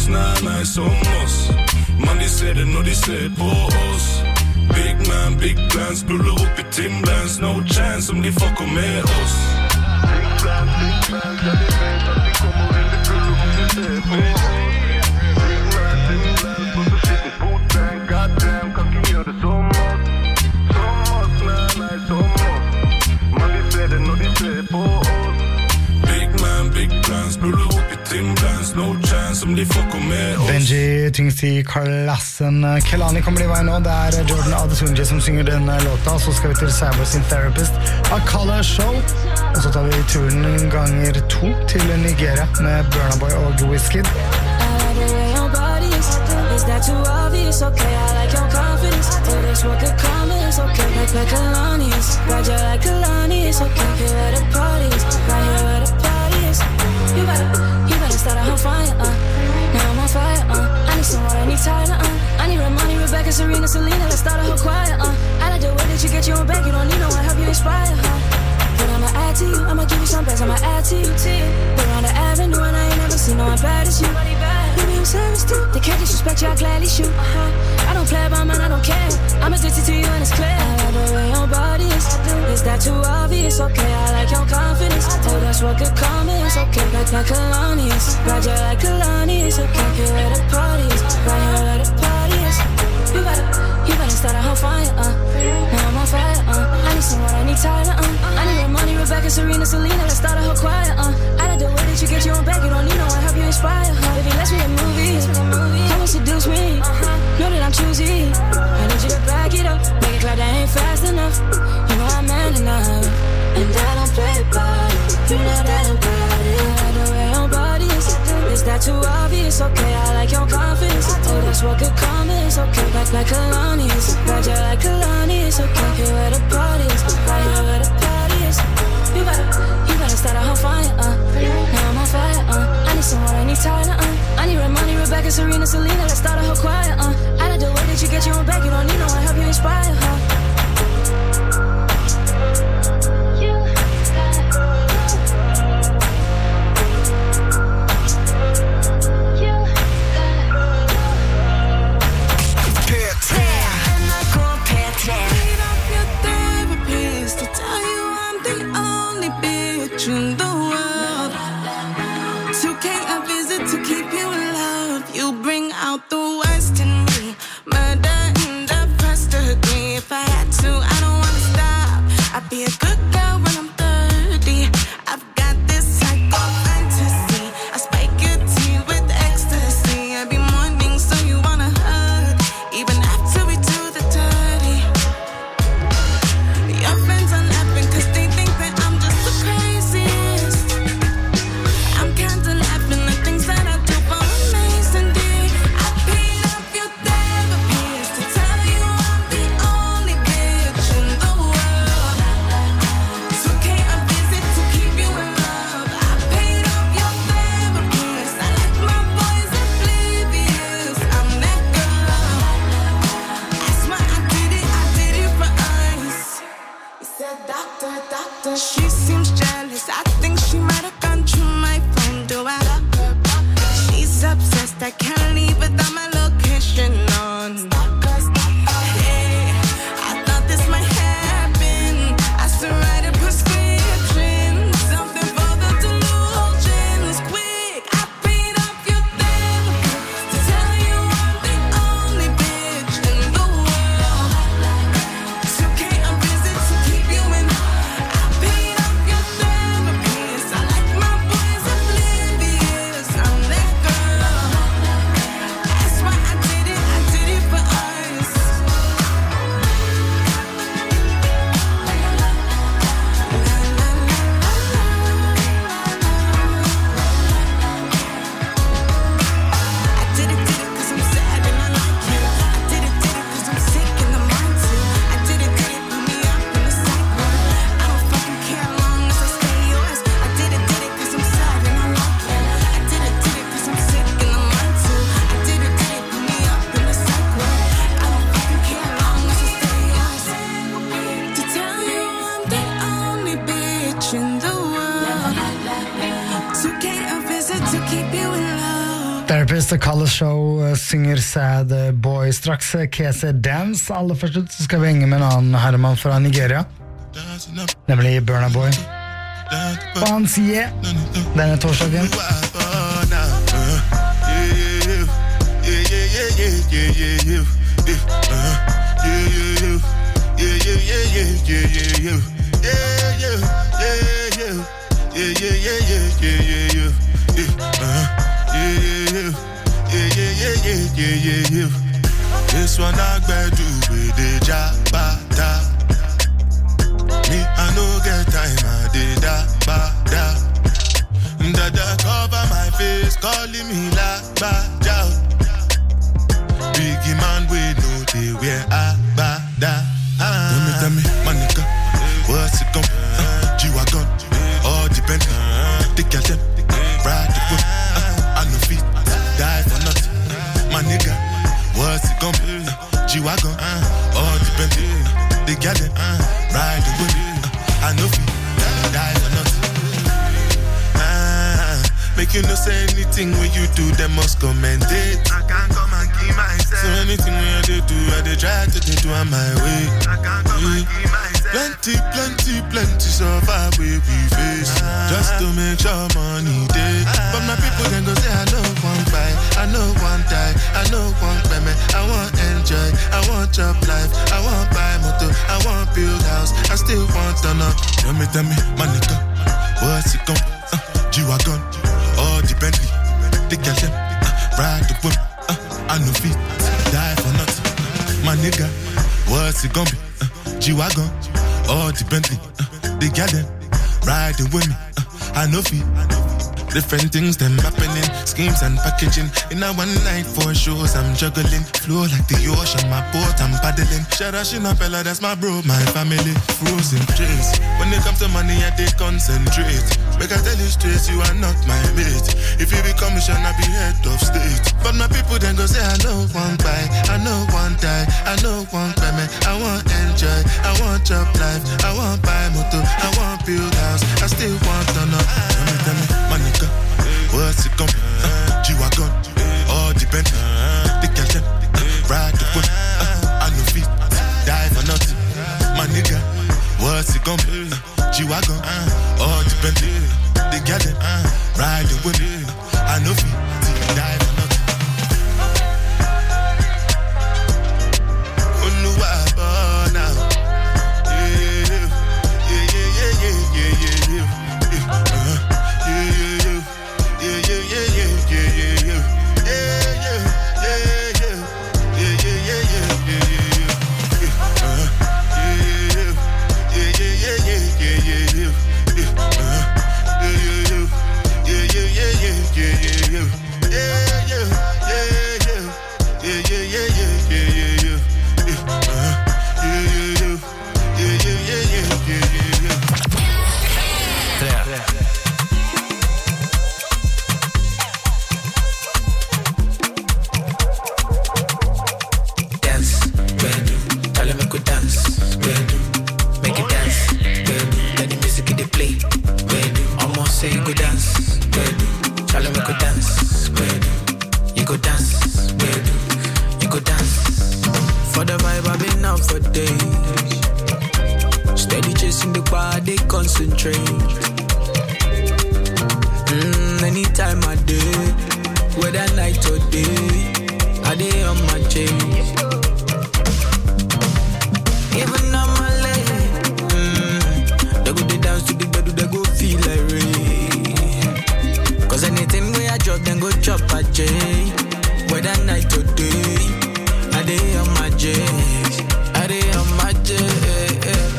Speaker 18: nice som oss. Man, de ser det når de ser på oss. Big man, big plans, puller opp i Timberlands. No chance om de fucker med oss. Big plans, ja de vet at de kommer inn i puller om de ser på oss. Big man, big plans, for så skikkelig bootbang. Goddamn, kan ikke gjøre det som oss. Som oss, nei, som oss. Man, de ser det når de ser på oss. Big man, big plans, puller opp i Timberlands. No chance om de fucker med oss.
Speaker 1: Benji tynges i klassen. Kelani kommer i vei nå. Det er Jordan Adetunji som synger den låta. Så skal vi til Cyber sin Therapist, A Color Show. Og så tar vi turen ganger 2 til Nigeria med Burna Boy og Wizkid.
Speaker 11: Is that too obvious? Okay, I like your confidence. Oh, that's what could come is okay. Like Kalani is. Roger like Kalani is okay. Here at the parties, right here at the parties. You better start a whole fire, Now I'm on fire, I need some water, I need Tyler, I need Ramani, Rebecca, Serena, Selena. Let's start a whole choir, I like the way that you get your own back. You don't need no one help you inspire, But I'ma add to you, I'ma give you some best, I'ma add to you. We're on the avenue and I ain't never seen no one bad as you. Baby, I'm serious too. They can't disrespect you, I'll gladly shoot. I don't play about mine, I don't care. I'm addicted to you and it's clear. I like the way your body is that too obvious? Okay, I like your confidence. Oh, that's what could come is okay. Like Kalani is. Roger like Kalani is okay. Here at the parties, right here at the parties. You better start a whole fire, Now I'm on fire, I need some water, I need Tyler, I need Ramani, Rebecca, Serena, Selena. Let's start a whole choir, I like the way that you get your own back. You don't need no one help you inspire, Baby, let's be a movie. Come and seduce me. Know that I'm choosy. I need you to back it up. Make it clap that ain't fast enough. You know I'm man enough. And I don't play about it. You know that about it. I like the way your body is that too obvious? Okay, I like your confidence. Oh, that's what could come is okay. Like Kalani is. Roger like Kalani is okay. Here at the parties, right here at the parties. You better start a whole fire, Now I'm on fire, I need some water, I need Tyler, I need Ramani, Rebecca, Serena, Selena. Let's start a whole choir, I like the way that you get your own back. You don't need no one help you inspire,
Speaker 15: in the world. 2K a visit to keep you alive. You bring out the worst in me. Murder in the first degree. If I had to, I don't wanna stop. I'd be a good girl when I'm 30. I've got this psycho fantasy. I spike your tea with ecstasy. Every morning so you wanna hug. Even after we do the dirty. Your friends are laughing cause they think that I'm just the craziest. I'm kinda laughing at things that I do for amazing day. I paid off your therapist to tell you I'm the only bitch in the world. 2K a visit to keep you in love. I paid off your therapist. I like my boys oblivious. I'm that girl. That's why I did it for us. He said, doctor, she seems jealous. I think she might have gone through my phone. Do I love her? She's obsessed. I can't leave without my location on. Hey, I thought this might happen. I should write a prescription. Something for the delusions. Quick, I paid off your therapist to tell you I'm the only bitch in the world. 2K a visit to keep you in. I paid off your therapist. I like my boys oblivious. I'm that girl.
Speaker 1: Artist Kalle Show synger Sad Boy. Straks KC Dance. Aller først ut så skal vi henge med en annen herremann fra Nigeria, nemlig Burna Boy. Og han sier denne torsdagen
Speaker 19: This one I do with the jabata. Me I no get time I did da ba da. Dada cover my face, calling me la ba da. Biggie man we know they wear a ba da. Tell me, my nigga, what's it gon' G-Wagon, all depend. The girl them, ride the whip. I no fit, die for nothing. My nigga, what's it gon' be? G-Wagon, all depend. The girl them, ride the whip. I no fit, die for nothing. Make you no say anything when you do, they must commend it. I can't come and keep myself. So anything when I do, I try to do on my way. I can't come and keep myself. Plenty so far we face. Just to make sure money day. But my people then go say I know one buy, I know one die, I know one payment. I want enjoy, I want job life, I want buy motor, I want build house, I still want to know. Tell me, my nigga, what's it gon' G-Wagon, all the Bentley, the girl them, ride the whip, I no fit, die for nothing. My nigga, what's it gon' be? G-Wagon, all the Bentley, the girl them, ride the with me, I no fit. Different things them happening, schemes and packaging. In a one night for shows I'm juggling. Flow like the ocean, my boat I'm paddling. Sharashina Bella, that's my bro, my family. Frozen trace. When it comes to money, I they concentrate. Make I tell you straight, you are not my mate. If you become mission, I be head of state. But my people then go say, I know one buy, I know one die, I know one payment. I want enjoy, I want job life, I want buy motor, I want build house, I still want to know. Tell me, my nigga, what's it gon' be? G-Wagon, all the Bentley, the girl them, ride the whip. I no fit, die for nothing. My nigga, what's it gon' be? G-Wagon, all the Bentley, the girl them, ride the whip. I no fit, die for nothing. Oh no, I now.
Speaker 15: Anytime I do, whether night or day, I day on my chase. Even on my leg, they go dance to the bed, they go feel like rain. Cause anything where I drop, then go chop a J. Whether night or day, I day on my chase. I day on my chase.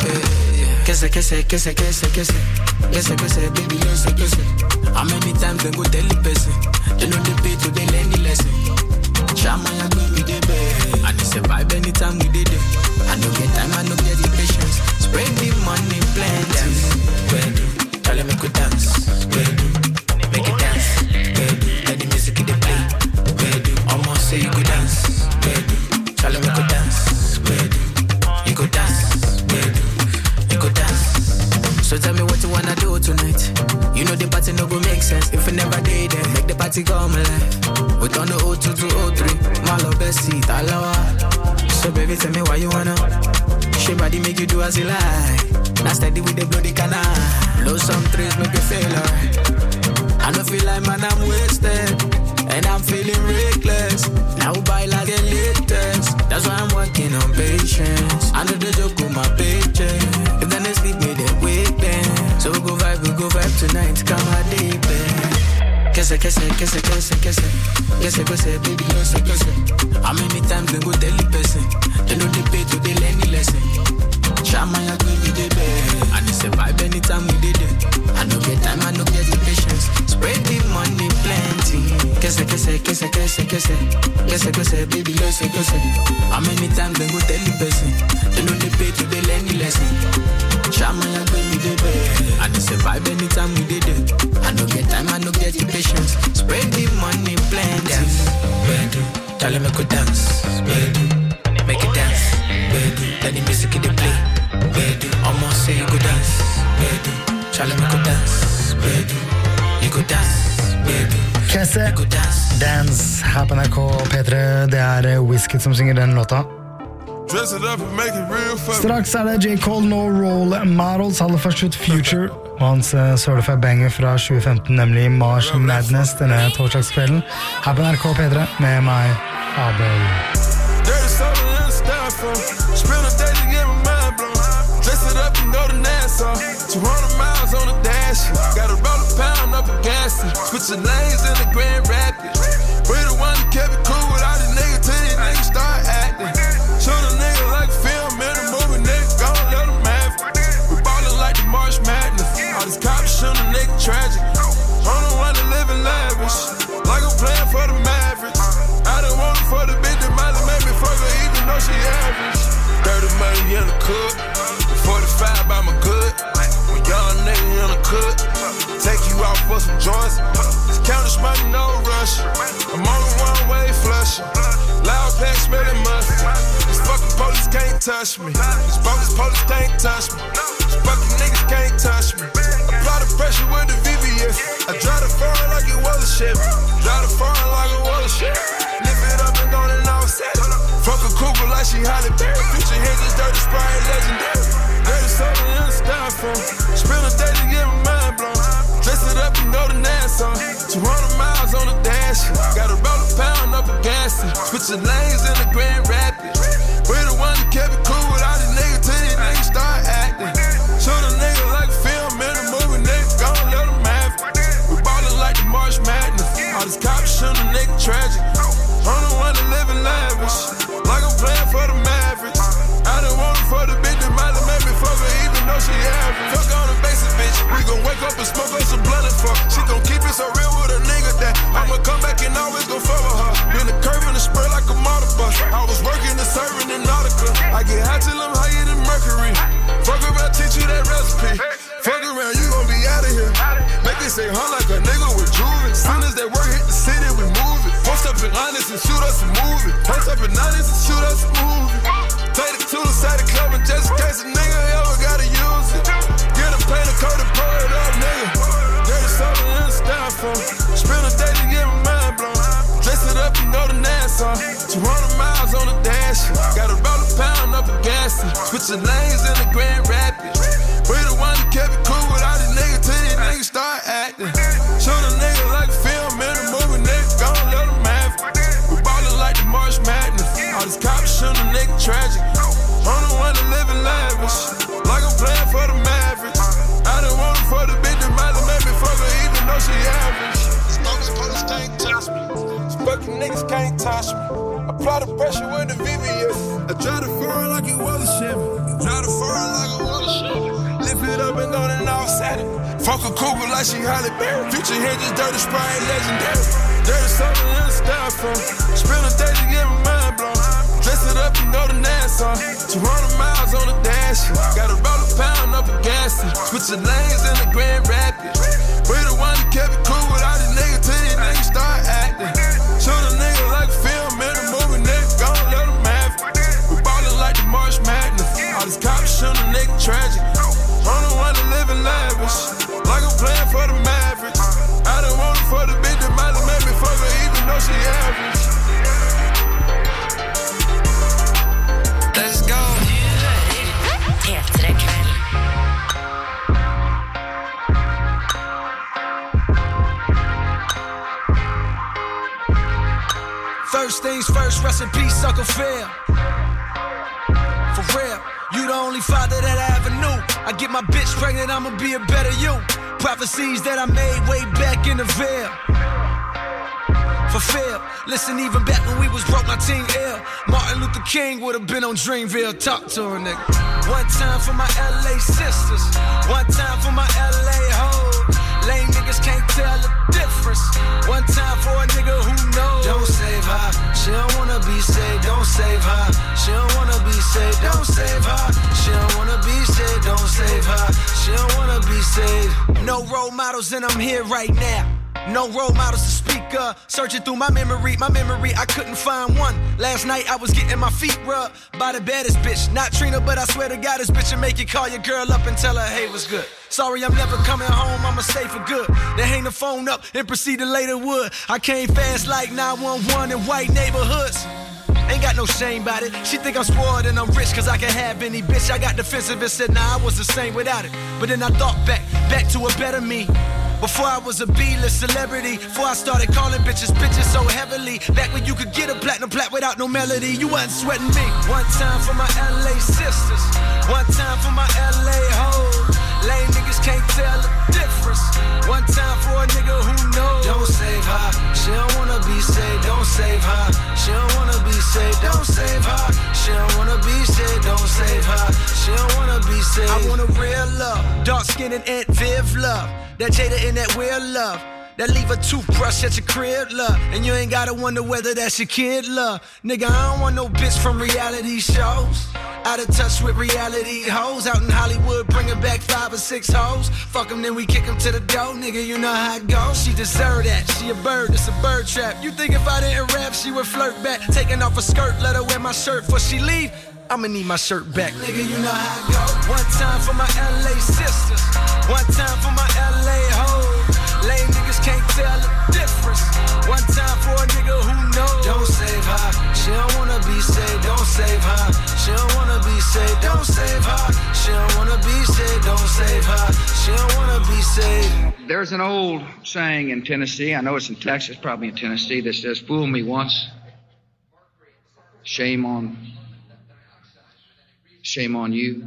Speaker 15: Kese, baby, kese. How many times they go tell the person? They know they pay to they learn the lesson. Shama ya go with the bed. And they survive anytime we did it. I no get time, I no get the patience. Spread the money, plenty. Dance, tell them make we dance. Make it dance. Let the music in the play. Almost say you go dance. Tell them make we dance. You go dance. You go dance. So tell me what you wanna do tonight. You know the party no go make sense if we never did it. Make the party come alive. With the 02 to 03. My love best seat, I love her. So baby, tell me why you wanna. She body make you do as you like. Now steady with the bloody canal. Blow some trees, make you feel alright. I don't feel like man, I'm wasted. And I'm feeling reckless. Now buy like a latest. That's why I'm working on patience. I know the joke with my paycheck. If then they sleep me, they wake them. So we go vibe tonight. Come on deep, Kese, baby, kese. How many times they go tell the person? They know they pay to they learn the lesson. Shama ya go be the best. And they survive anytime we did it. I no get time, I no get the patience. Spread the money plenty. Kese, baby, kese. How many times they go tell the person? They know they pay to they learn the lesson. Shama ya go be the best. And they survive anytime we did it. I no get time, I no get the patience. Spread the money plenty. Bedu, tell them I could dance. Bedu, make it dance. Bedu, let the music in the play. Bedu, almost say you go dance. Bedu, tell them I could dance. Bedu, you go dance. Bedu,
Speaker 1: Kese, Dance her på NRK P3. Det er Wizkid som synger den låta. Straks er det J. Cole No Role Models. Aller først ut Future og hans Certified Banger fra 2015, nemlig Mars Madness denne torsdagskvelden. Her på NRK P3 med meg, Abel.
Speaker 4: Spend a day to get my mind blown. Dress it up and go to Nassau. 200 miles on the dash. Gotta roll a pound up a gas. Switching lanes in the Grand Rapids. We the one that kept it cool with all these niggas till these niggas start acting. Shoot a nigga like film in a movie, nigga, gon' let them have it. We ballin' like the March Madness. All these cops shoot a nigga tragic. I'm the one that live in lavish. Like I'm playing for the Mavericks. I done want it for the bitch that might have made me fuck her even though she average. 30 money in the cook. 45 by my good. When young nigga in the cook. Take you out for some joints. Count this money, no rush. I'm on the one-way flush. Loud pack smelling mustard. These fucking police can't touch me. These bogus police can't touch me. These fucking niggas can't touch me. Apply the pressure with the VVS. I drive the foreign like it was a Chevy. Drive the foreign like it was a Chevy. Lift it up and go and offset it. Fuck a Cooper like she Halle Berry. Future hinges, dirty Sprite, legendary. Dirty soda in the styrofoam. Spend a day to get my mind blown. Dress it up and go to Nassau. 200 miles on the dash. Gotta roll a pound up a gas. Switching lanes in the Grand Rapids. We the one that kept it cool with all these niggas till these niggas start acting. Shoot a nigga like film in a movie, nigga, gon' let them have it. We ballin' like the March Madness. All these cops shoot a nigga tragic. I'm the one that live in lavish. Like I'm playing for the Mavericks. I done want it for the bitch that might have made me fuck her even though she average. Fuck on the basic bitch. We gon' wake up and smoke up some blunt and fuck. She gon' keep it so real with a nigga that I'ma come back and always gon' fuck with her. Been a curve in the spur like a motor bus. I was working and serving in Nautica. I get high till I'm higher than Mercury. Fuck around, teach you that recipe. Fuck around, you gon' be out of here. Make it say huh like a nigga with jewelry. Soon as that work hit the city, we move it. Post up in Honest and shoot us a movie. Post up in Honest and shoot us a movie. Take it to the side of the club and just in case a nigga ever gotta use it. Get a paint a coat and pour it up, nigga. Dirty soda in the styrofoam. Spend a day to get my mind blown. Dress it up and go to Nassau. 200 miles on the dash. Gotta roll a pound up a gas. Switching lanes in the Grand Rapids. We the one that kept it cool with all these niggas till these niggas start acting. Shoot a nigga like film in a movie, nigga, gon' let them have it. We ballin' like the March Madness. All these cops shoot a nigga tragic. I'm the one that live in lavish. Like I'm playing for the Mavericks. I done want it for the bitch that might have made me fuck her even though she average. These police can't touch me. These fucking niggas can't touch me. Apply the pressure with the VVS. I try to foreign like it was a Chevy. Try to foreign like it was a Chevy. Lift it up and go and offset it. Fuck a Cooper like she Halle Berry. Future hinges, dirty Sprite, legendary. Dirty soda in the styrofoam. Spend a day to get my mind blown. Dress it up and go to Nassau. 200 miles on the dash. Gotta roll a pound up a gas. Switching lanes in the Grand Rapids. We the one that kept it cool with all these niggas till these niggas start acting. Shoot a nigga like film in a movie, nigga, gon' let them have it. We ballin' like the March Madness. All these cops shoot a nigga tragic. I'm the one that live in lavish. Like I'm playing for the Mavericks. I done want it for the bitch that might have made me fuck her even though she average.
Speaker 20: First things first, rest in peace, Uncle Phil. For real, you the only father that I ever knew. I get my bitch pregnant, I'ma be a better you. Prophecies that I made way back in the veil. Fulfilled. Listen, even back when we was broke, my team ill. Martin Luther King would've been on Dreamville. Talk to her, nigga. One time for my LA sisters. One time for my LA hoes. Lame niggas can't tell the difference. One time for a nigga who knows. Don't save her. She don't wanna be saved. Don't save her. She don't wanna be saved. Don't save her. She don't wanna be saved. Don't save her. She don't wanna be saved. No role models and I'm here right now. No role models to speak of. Searching through my memory, I couldn't find one. Last night I was getting my feet rubbed by the baddest bitch. Not Trina, but I swear to God, this bitch will make you call your girl up and tell her, hey, what's good? Sorry, I'm never coming home, I'ma stay for good. Then hang the phone up and proceed to later wood. I came fast like 911 in white neighborhoods. Ain't got no shame about it. She think I'm spoiled and I'm rich cause I can have any bitch. I got defensive and said, nah, I was the same without it. But then I thought back to a better me. Before I was a B-list celebrity, before I started calling bitches so heavily. Back when you could get a platinum plat without no melody, you wasn't sweating me. One time for my LA sisters, one time for my LA hoes. Lame niggas can't tell the difference. One time for a nigga who knows. Don't save her, she don't wanna be saved. Don't save her, she don't wanna be saved. Don't save her, she don't wanna be saved. Don't save her, she don't wanna be saved. I want a real love, dark skin and Aunt Viv love. That Jada and that Will love. That leave a toothbrush at your crib, love. And you ain't gotta wonder whether that's your kid, love. Nigga, I don't want no bitch from reality shows. Out of touch with reality hoes. Out in Hollywood, bringing back 5 or 6 hoes. Fuck them, then we kick them to the door. Nigga, you know how it goes. She deserve that. She a bird, it's a bird trap. You think if I didn't rap, she would flirt back. Taking off her skirt, let her wear my shirt before she leave. I'ma need my shirt back. Nigga, you know how it go. One time for my LA sisters. One time for my LA hoes. Lame niggas can't tell the difference. One time for a nigga who knows. Don't save her. She don't wanna be saved. Don't save her. She don't wanna be saved. Don't save her. She don't wanna be saved. Don't save her. She don't wanna be saved.
Speaker 21: There's an old saying in Tennessee, I know it's in Texas, probably in Tennessee, that says, fool me once, shame on you.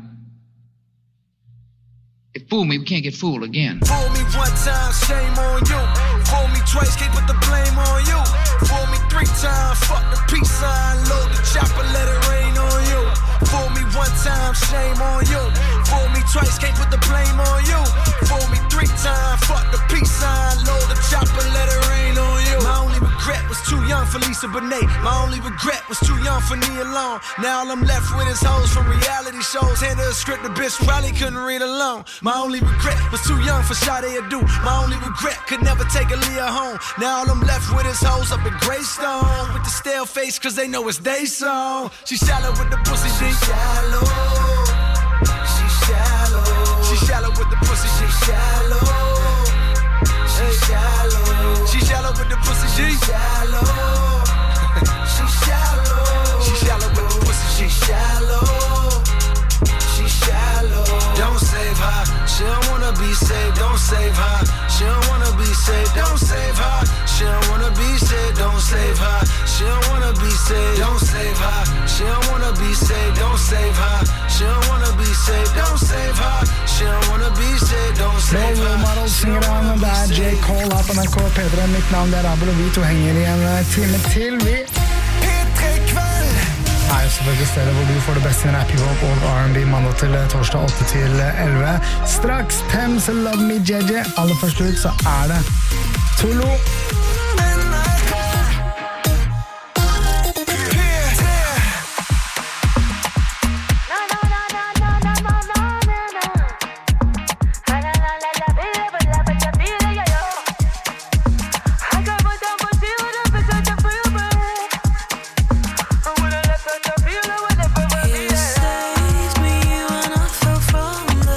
Speaker 21: If fool me, we can't get fooled again.
Speaker 20: Fool me one time, shame on you. Fool me twice, can't put the blame on you. Fool me 3 times, fuck the peace sign. Load the chopper, let it rain on you. Fool me one time, shame on you. Fool me twice, can't put the blame on you. Fool me 3 times, fuck the peace sign. Load the chopper, let it rain on you. My only regret was too young for Lisa Bonet. My only regret was too young for Nia Long. Now all I'm left with is hoes from reality shows. Hand her a script, the bitch probably couldn't read alone. My only regret was too young for Sade Adu. My only regret could never take Aaliyah home. Now all I'm left with is hoes up in Greystone with the stale face cause they know it's they song. She shallow with the pussy, she shallow. She shallow. She shallow with the pussy, she shallow. She shallow. She shallow with the pussy, she shallow. She shallow. She shallow with the pussy, she shallow. She shallow. Don't save her. She don't wanna be saved. Don't save her. She don't wanna be saved. Don't save her. She don't wanna be saved. Don't save her. She don't wanna be saved. Don't save her. She don't wanna be saved. Don't save her. She don't wanna be saved. Don't save her. She don't wanna be saved. Don't save her.
Speaker 1: Model synger han, det er J. Cole her på NRK P3. Mitt navn er Abel, og vi to henger i en time til. Vi er jo selvfølgelig stedet hvor du får det beste i rap, hip-hop og R&B mandag til torsdag 8 til 11. Straks Thames Love Me JJ. Aller først ut så er det Tolo.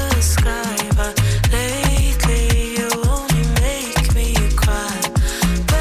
Speaker 11: Lately, you only make me cry.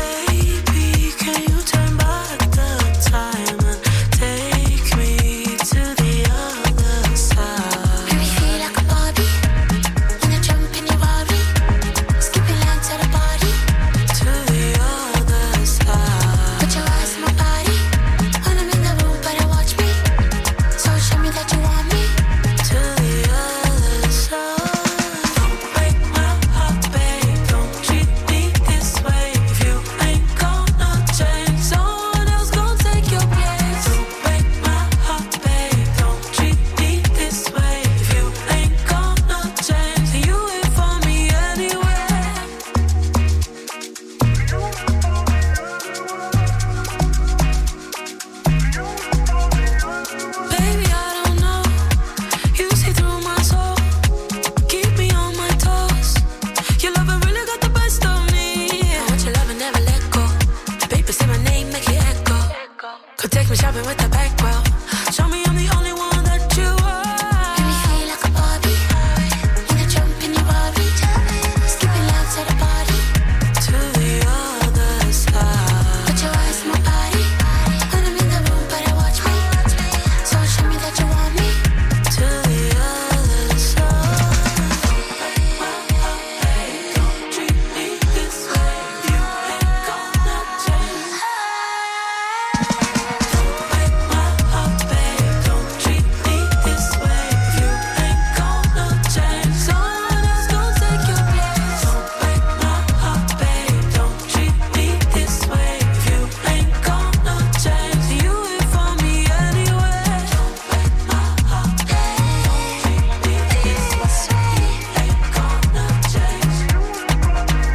Speaker 7: Could take me shopping with the back row. Show me I'm the only one that you are.
Speaker 11: Make me feel like a Barbie. Wanna jump in your Barbie. Skipping loud to the party.
Speaker 7: To the other side.
Speaker 11: Put your eyes on my body. When I'm in the room, better watch me. So show me that you want me.
Speaker 7: To the other side. Don't treat me this way. You ain't gonna change. Don't break my heart, babe. Don't treat me this way. You ain't gonna change. Someone else gonna take your place. Don't break my heart, babe. Don't treat me this way. You ain't gonna change. You ain't for me anyway. Don't break my heart, babe. Don't treat me this way. You ain't gonna change. Don't break my heart, babe.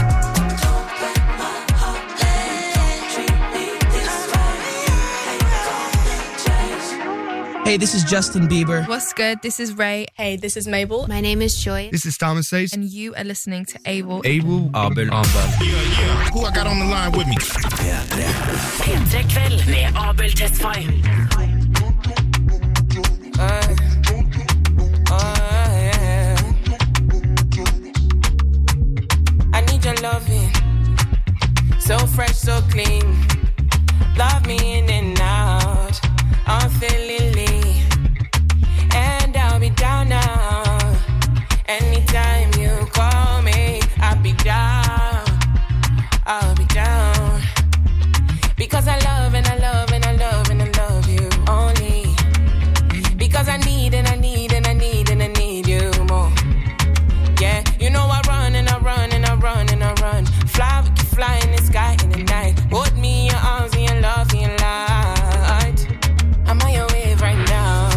Speaker 7: Don't treat me this way. You ain't gonna change.
Speaker 5: Hey, this is Justin Bieber.
Speaker 22: What's good? This is Ray.
Speaker 23: Hey, this is Mabel. My name is Joy.
Speaker 8: This is Thomas Ace.
Speaker 22: And you are listening to Abel.
Speaker 8: Abel, Abel, Ambel.
Speaker 18: Yeah. Who I got on the line with me?
Speaker 9: P3 Kveld med Abel Tesfaye.
Speaker 10: I need your loving, so fresh, so clean. Love me in and out, unfailingly, and I'll be down now. Anytime you call me, I'll be down. I'll be down because I love and I love and I love and I love you only. Because I need and I need and I need and I need you more. Yeah, you know I run and I run and I run and I run. Fly, we can fly in the sky in the night. Hold me in your arms and your love and your light. I'm on your wave right now.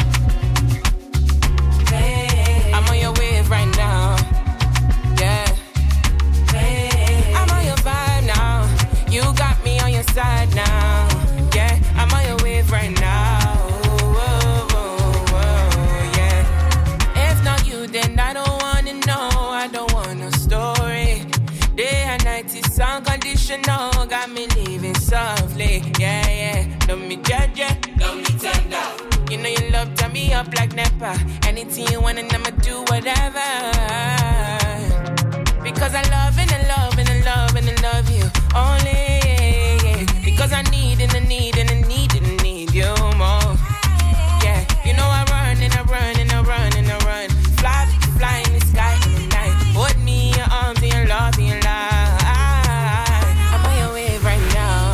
Speaker 10: Hey, I'm on your wave right now. Yeah. Hey, I'm on your vibe now. You got me on your side now. Yeah, I'm on your wave right now. Whoa, whoa, whoa, yeah. If not you, then I don't wanna know. I don't want no story. Day and night is unconditional. Got me living softly. Yeah, yeah. Don't me judge ya, don't me tender. You know you love turn me up like Nepa. Anything you want and I'ma do whatever. Because I love and I love and I love and I love you only. Yeah. Because I need and I need and I need and I need you more. Yeah, you know I run and I run and I run and I run. Fly, fly in the sky in the night. Hold me in your arms and your love and your light. I'm on your wave right now.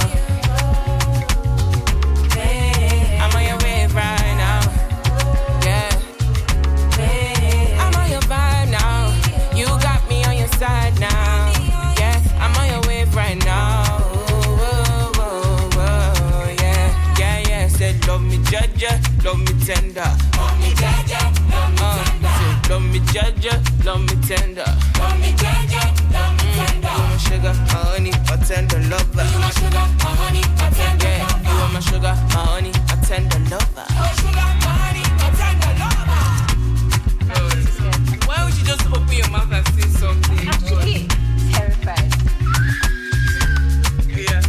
Speaker 10: I'm on your wave right now. Yeah. I'm on your vibe now. You got me on your side now. Yeah, I'm on your wave right now. Whoa, whoa, whoa, yeah. Yeah, yeah. Said love me judge ya, love me tender. Love me judge ya, love me tender. Said love me judge ya, love me tender. Love me judge ya, love me tender. You my sugar, my honey, my tender lover. You my sugar, my honey, my tender lover. You are my sugar, my honey, my tender lover. My sugar, my honey, my tender lover. Why would you just open your mouth and say something?
Speaker 23: Actually, terrified.
Speaker 10: Yeah.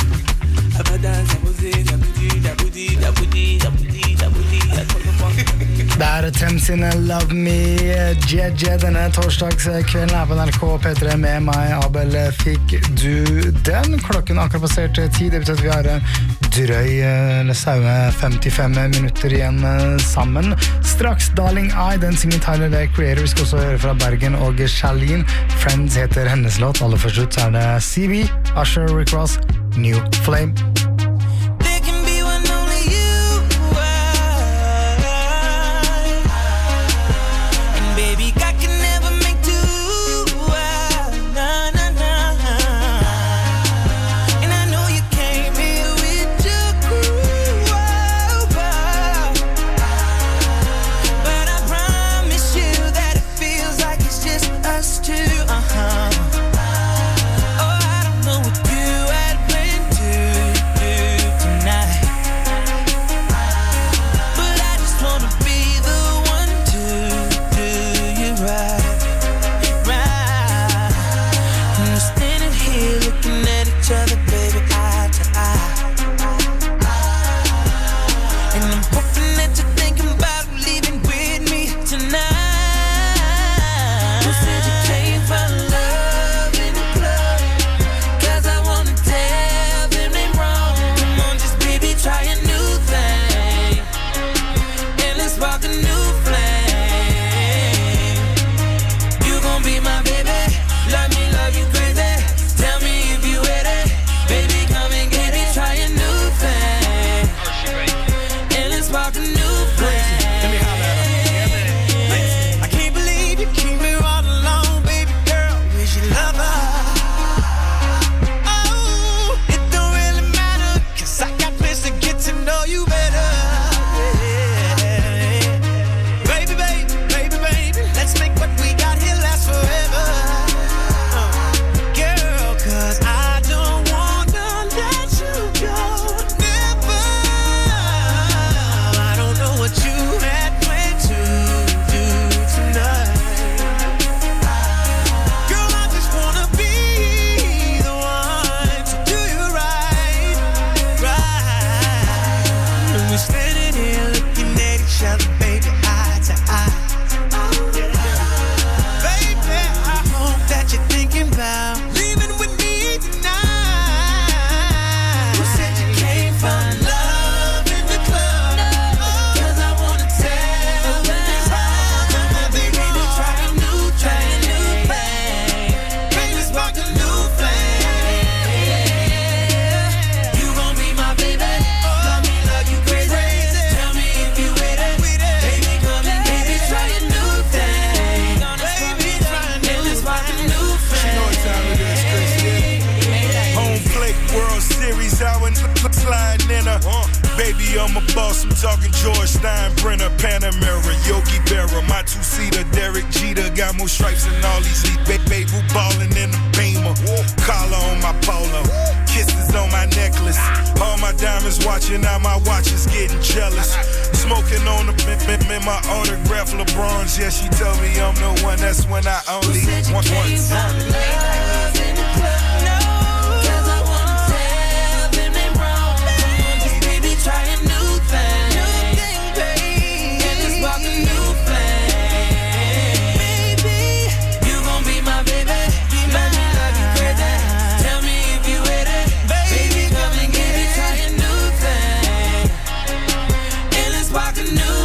Speaker 1: Det er Thames sine Love Me JJ denne torsdagskvelden her på NRK P3 med meg, Abel. Fikk du den? Klokken akkurat passert 10, det betyr at vi har en drøy saume 55 minutter igjen sammen. Straks Darling I, den synger Tyler The Creator. Vi skal også høre fra Bergen og Charlene. Friends heter hennes låt. Aller først ut så er det CB, Usher, Rick Ross, New Flame.
Speaker 10: Oh, I don't know what you had planned to
Speaker 2: sliding in her. Baby, I'm a boss, I'm talking George Steinbrenner, Panamera, Yogi Berra, my two-seater, Derek Jeter, got more stripes than all these league. Baby, ballin' in the Beamer, collar on my polo, kisses on my necklace, all my diamonds watching, now my watch is getting jealous. Smoking on the in my autograph LeBron's, yeah, she told me I'm the one, that's when I only want one song.
Speaker 10: Try a new thing, babe. And it's about the new flame. Baby, you gon' be my baby. Love me like you crazy. Tell me if you with it. Baby, come and get it. Try a new thing. And it's about the new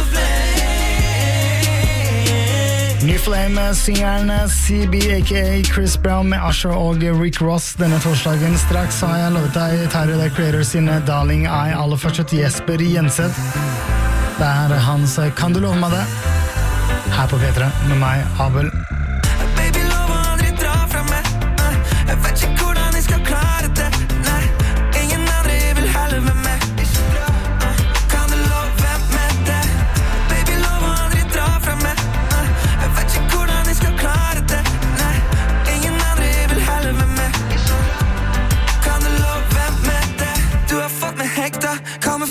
Speaker 10: flame.
Speaker 1: New Flame syngeren CB aka Chris Brown med Usher og Rick Ross denne torsdagen. Straks har jeg lovet deg Tyler the Creator sine Darling I, aller først til Jesper Jenseth. Det er hans Kan du love meg det? Her på P3 med meg, Abel.
Speaker 10: Baby, lov aldri dra fra meg. Jeg vet ikke hvordan jeg skal klare det. Nei, ingen andre vil heller med meg. Kan du love meg det? Baby, lov aldri dra fra meg. Jeg vet ikke hvordan jeg skal klare det. Nei, ingen andre vil heller med meg. Kan du love meg det? Du har fått meg hekta, kommer